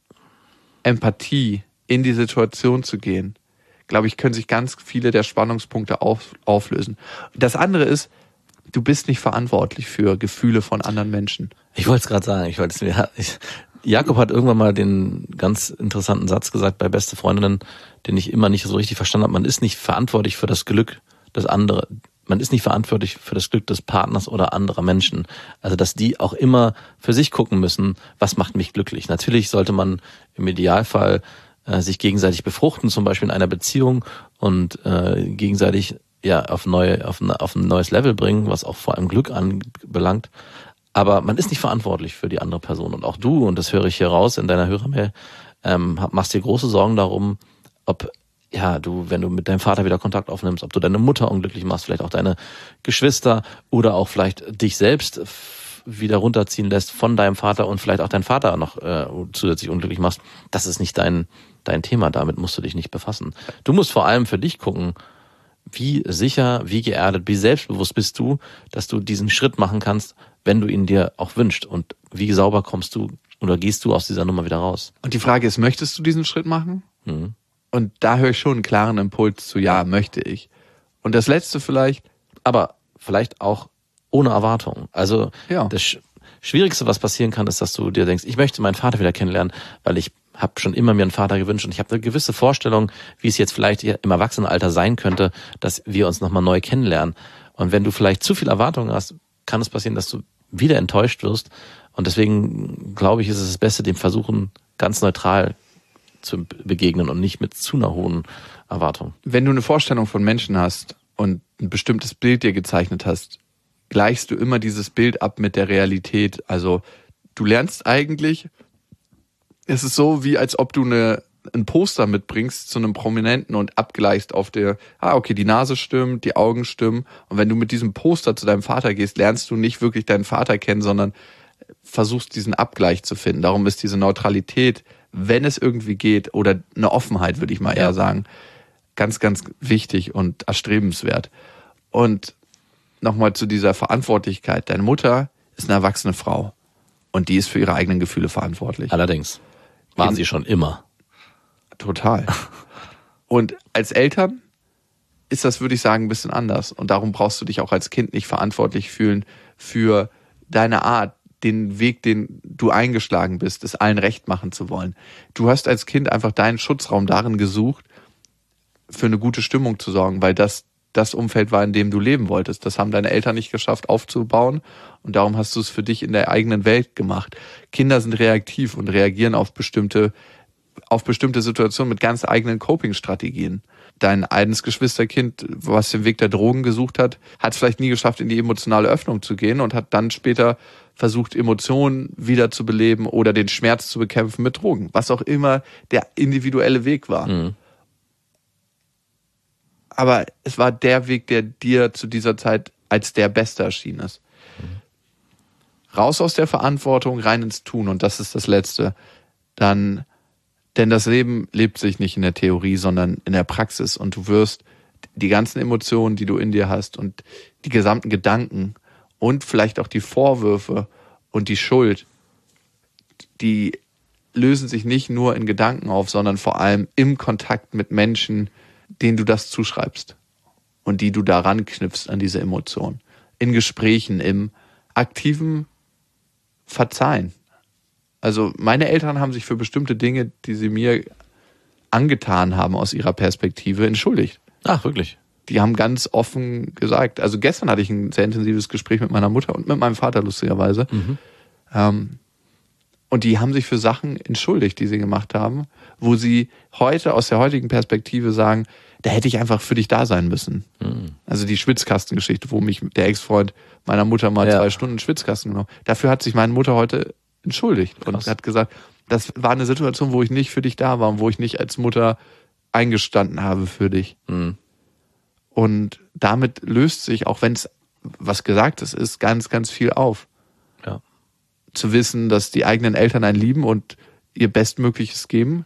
Empathie in die Situation zu gehen, glaube ich, können sich ganz viele der Spannungspunkte auflösen. Das andere ist, du bist nicht verantwortlich für Gefühle von anderen Menschen. Ich wollte es gerade sagen, Jakob hat irgendwann mal den ganz interessanten Satz gesagt bei Beste Freundinnen, den ich immer nicht so richtig verstanden habe. Man ist nicht verantwortlich für das Glück des anderen. Man ist nicht verantwortlich für das Glück des Partners oder anderer Menschen. Also, dass die auch immer für sich gucken müssen, was macht mich glücklich. Natürlich sollte man im Idealfall sich gegenseitig befruchten, zum Beispiel in einer Beziehung und gegenseitig auf ein neues Level bringen, was auch vor allem Glück anbelangt. Aber man ist nicht verantwortlich für die andere Person. Und auch du, und das höre ich hier raus in deiner Hörermail, machst dir große Sorgen darum, ob wenn du mit deinem Vater wieder Kontakt aufnimmst, ob du deine Mutter unglücklich machst, vielleicht auch deine Geschwister oder auch vielleicht dich selbst wieder runterziehen lässt von deinem Vater und vielleicht auch deinen Vater noch zusätzlich unglücklich machst. Das ist nicht dein Thema, damit musst du dich nicht befassen. Du musst vor allem für dich gucken, wie sicher, wie geerdet, wie selbstbewusst bist du, dass du diesen Schritt machen kannst, wenn du ihn dir auch wünschst und wie sauber kommst du oder gehst du aus dieser Nummer wieder raus. Und die Frage ist, möchtest du diesen Schritt machen? Und da höre ich schon einen klaren Impuls zu, ja, möchte ich. Und das Letzte vielleicht, aber vielleicht auch ohne Erwartung. Also das Schwierigste, was passieren kann, ist, dass du dir denkst, ich möchte meinen Vater wieder kennenlernen, weil ich habe schon immer mir einen Vater gewünscht und ich habe eine gewisse Vorstellung, wie es jetzt vielleicht im Erwachsenenalter sein könnte, dass wir uns nochmal neu kennenlernen. Und wenn du vielleicht zu viel Erwartungen hast, kann es passieren, dass du wieder enttäuscht wirst. Und deswegen glaube ich, ist es das Beste, dem versuchen, ganz neutral zu begegnen und nicht mit zu einer hohen Erwartung. Wenn du eine Vorstellung von Menschen hast und ein bestimmtes Bild dir gezeichnet hast, gleichst du immer dieses Bild ab mit der Realität. Also du lernst eigentlich, es ist so, wie als ob du ein Poster mitbringst zu einem Prominenten und abgleichst auf der, okay, die Nase stimmt, die Augen stimmen. Und wenn du mit diesem Poster zu deinem Vater gehst, lernst du nicht wirklich deinen Vater kennen, sondern versuchst diesen Abgleich zu finden. Darum ist diese Neutralität, wenn es irgendwie geht, oder eine Offenheit, würde ich mal eher sagen, ganz, ganz wichtig und erstrebenswert. Und nochmal zu dieser Verantwortlichkeit. Deine Mutter ist eine erwachsene Frau und die ist für ihre eigenen Gefühle verantwortlich. Allerdings. War sie schon immer. Total. Und als Eltern ist das, würde ich sagen, ein bisschen anders. Und darum brauchst du dich auch als Kind nicht verantwortlich fühlen für deine Art, den Weg, den du eingeschlagen bist, es allen recht machen zu wollen. Du hast als Kind einfach deinen Schutzraum darin gesucht, für eine gute Stimmung zu sorgen, weil das Umfeld war, in dem du leben wolltest. Das haben deine Eltern nicht geschafft aufzubauen und darum hast du es für dich in der eigenen Welt gemacht. Kinder sind reaktiv und reagieren auf bestimmte Situationen mit ganz eigenen Coping-Strategien. Dein eigenes Geschwisterkind, was den Weg der Drogen gesucht hat, hat es vielleicht nie geschafft, in die emotionale Öffnung zu gehen und hat dann später versucht, Emotionen wieder zu beleben oder den Schmerz zu bekämpfen mit Drogen. Was auch immer der individuelle Weg war. Mhm. Aber es war der Weg, der dir zu dieser Zeit als der Beste erschienen ist. Raus aus der Verantwortung, rein ins Tun. Und das ist das Letzte. Denn das Leben lebt sich nicht in der Theorie, sondern in der Praxis. Und du wirst die ganzen Emotionen, die du in dir hast und die gesamten Gedanken und vielleicht auch die Vorwürfe und die Schuld, die lösen sich nicht nur in Gedanken auf, sondern vor allem im Kontakt mit Menschen, denen du das zuschreibst und die du daran knüpfst an diese Emotion. In Gesprächen, im aktiven Verzeihen. Also meine Eltern haben sich für bestimmte Dinge, die sie mir angetan haben aus ihrer Perspektive, entschuldigt. Ach, wirklich? Die haben ganz offen gesagt, also gestern hatte ich ein sehr intensives Gespräch mit meiner Mutter und mit meinem Vater lustigerweise. Mhm. Und die haben sich für Sachen entschuldigt, die sie gemacht haben, wo sie heute aus der heutigen Perspektive sagen, da hätte ich einfach für dich da sein müssen. Mhm. Also die Schwitzkastengeschichte, wo mich der Ex-Freund meiner Mutter mal 2 Stunden in den Schwitzkasten genommen. Dafür hat sich meine Mutter heute entschuldigt. Krass. Und hat gesagt, das war eine Situation, wo ich nicht für dich da war und wo ich nicht als Mutter eingestanden habe für dich. Mhm. Und damit löst sich, auch wenn es was Gesagtes ist, ganz, ganz viel auf. Ja. Zu wissen, dass die eigenen Eltern einen lieben und ihr Bestmögliches geben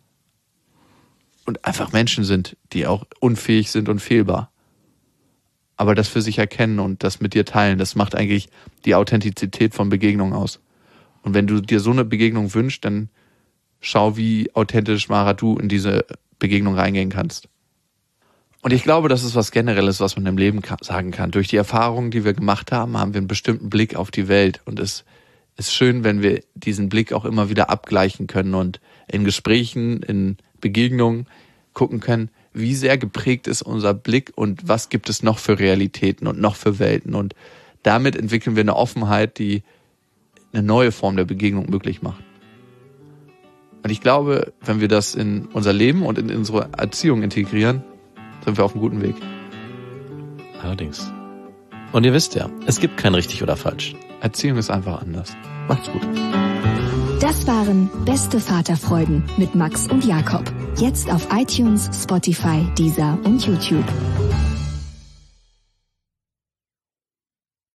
und einfach Menschen sind, die auch unfähig sind und fehlbar. Aber das für sich erkennen und das mit dir teilen, das macht eigentlich die Authentizität von Begegnungen aus. Und wenn du dir so eine Begegnung wünschst, dann schau, wie authentisch, Mara, du in diese Begegnung reingehen kannst. Und ich glaube, das ist was Generelles, was man im Leben sagen kann. Durch die Erfahrungen, die wir gemacht haben, haben wir einen bestimmten Blick auf die Welt. Und es ist schön, wenn wir diesen Blick auch immer wieder abgleichen können und in Gesprächen, in Begegnungen gucken können, wie sehr geprägt ist unser Blick und was gibt es noch für Realitäten und noch für Welten. Und damit entwickeln wir eine Offenheit, die eine neue Form der Begegnung möglich macht. Und ich glaube, wenn wir das in unser Leben und in unsere Erziehung integrieren, sind wir auf einem guten Weg. Allerdings. Und ihr wisst ja, es gibt kein richtig oder falsch. Erziehung ist einfach anders. Macht's gut. Das waren Beste Vaterfreuden mit Max und Jakob. Jetzt auf iTunes, Spotify, Deezer und YouTube.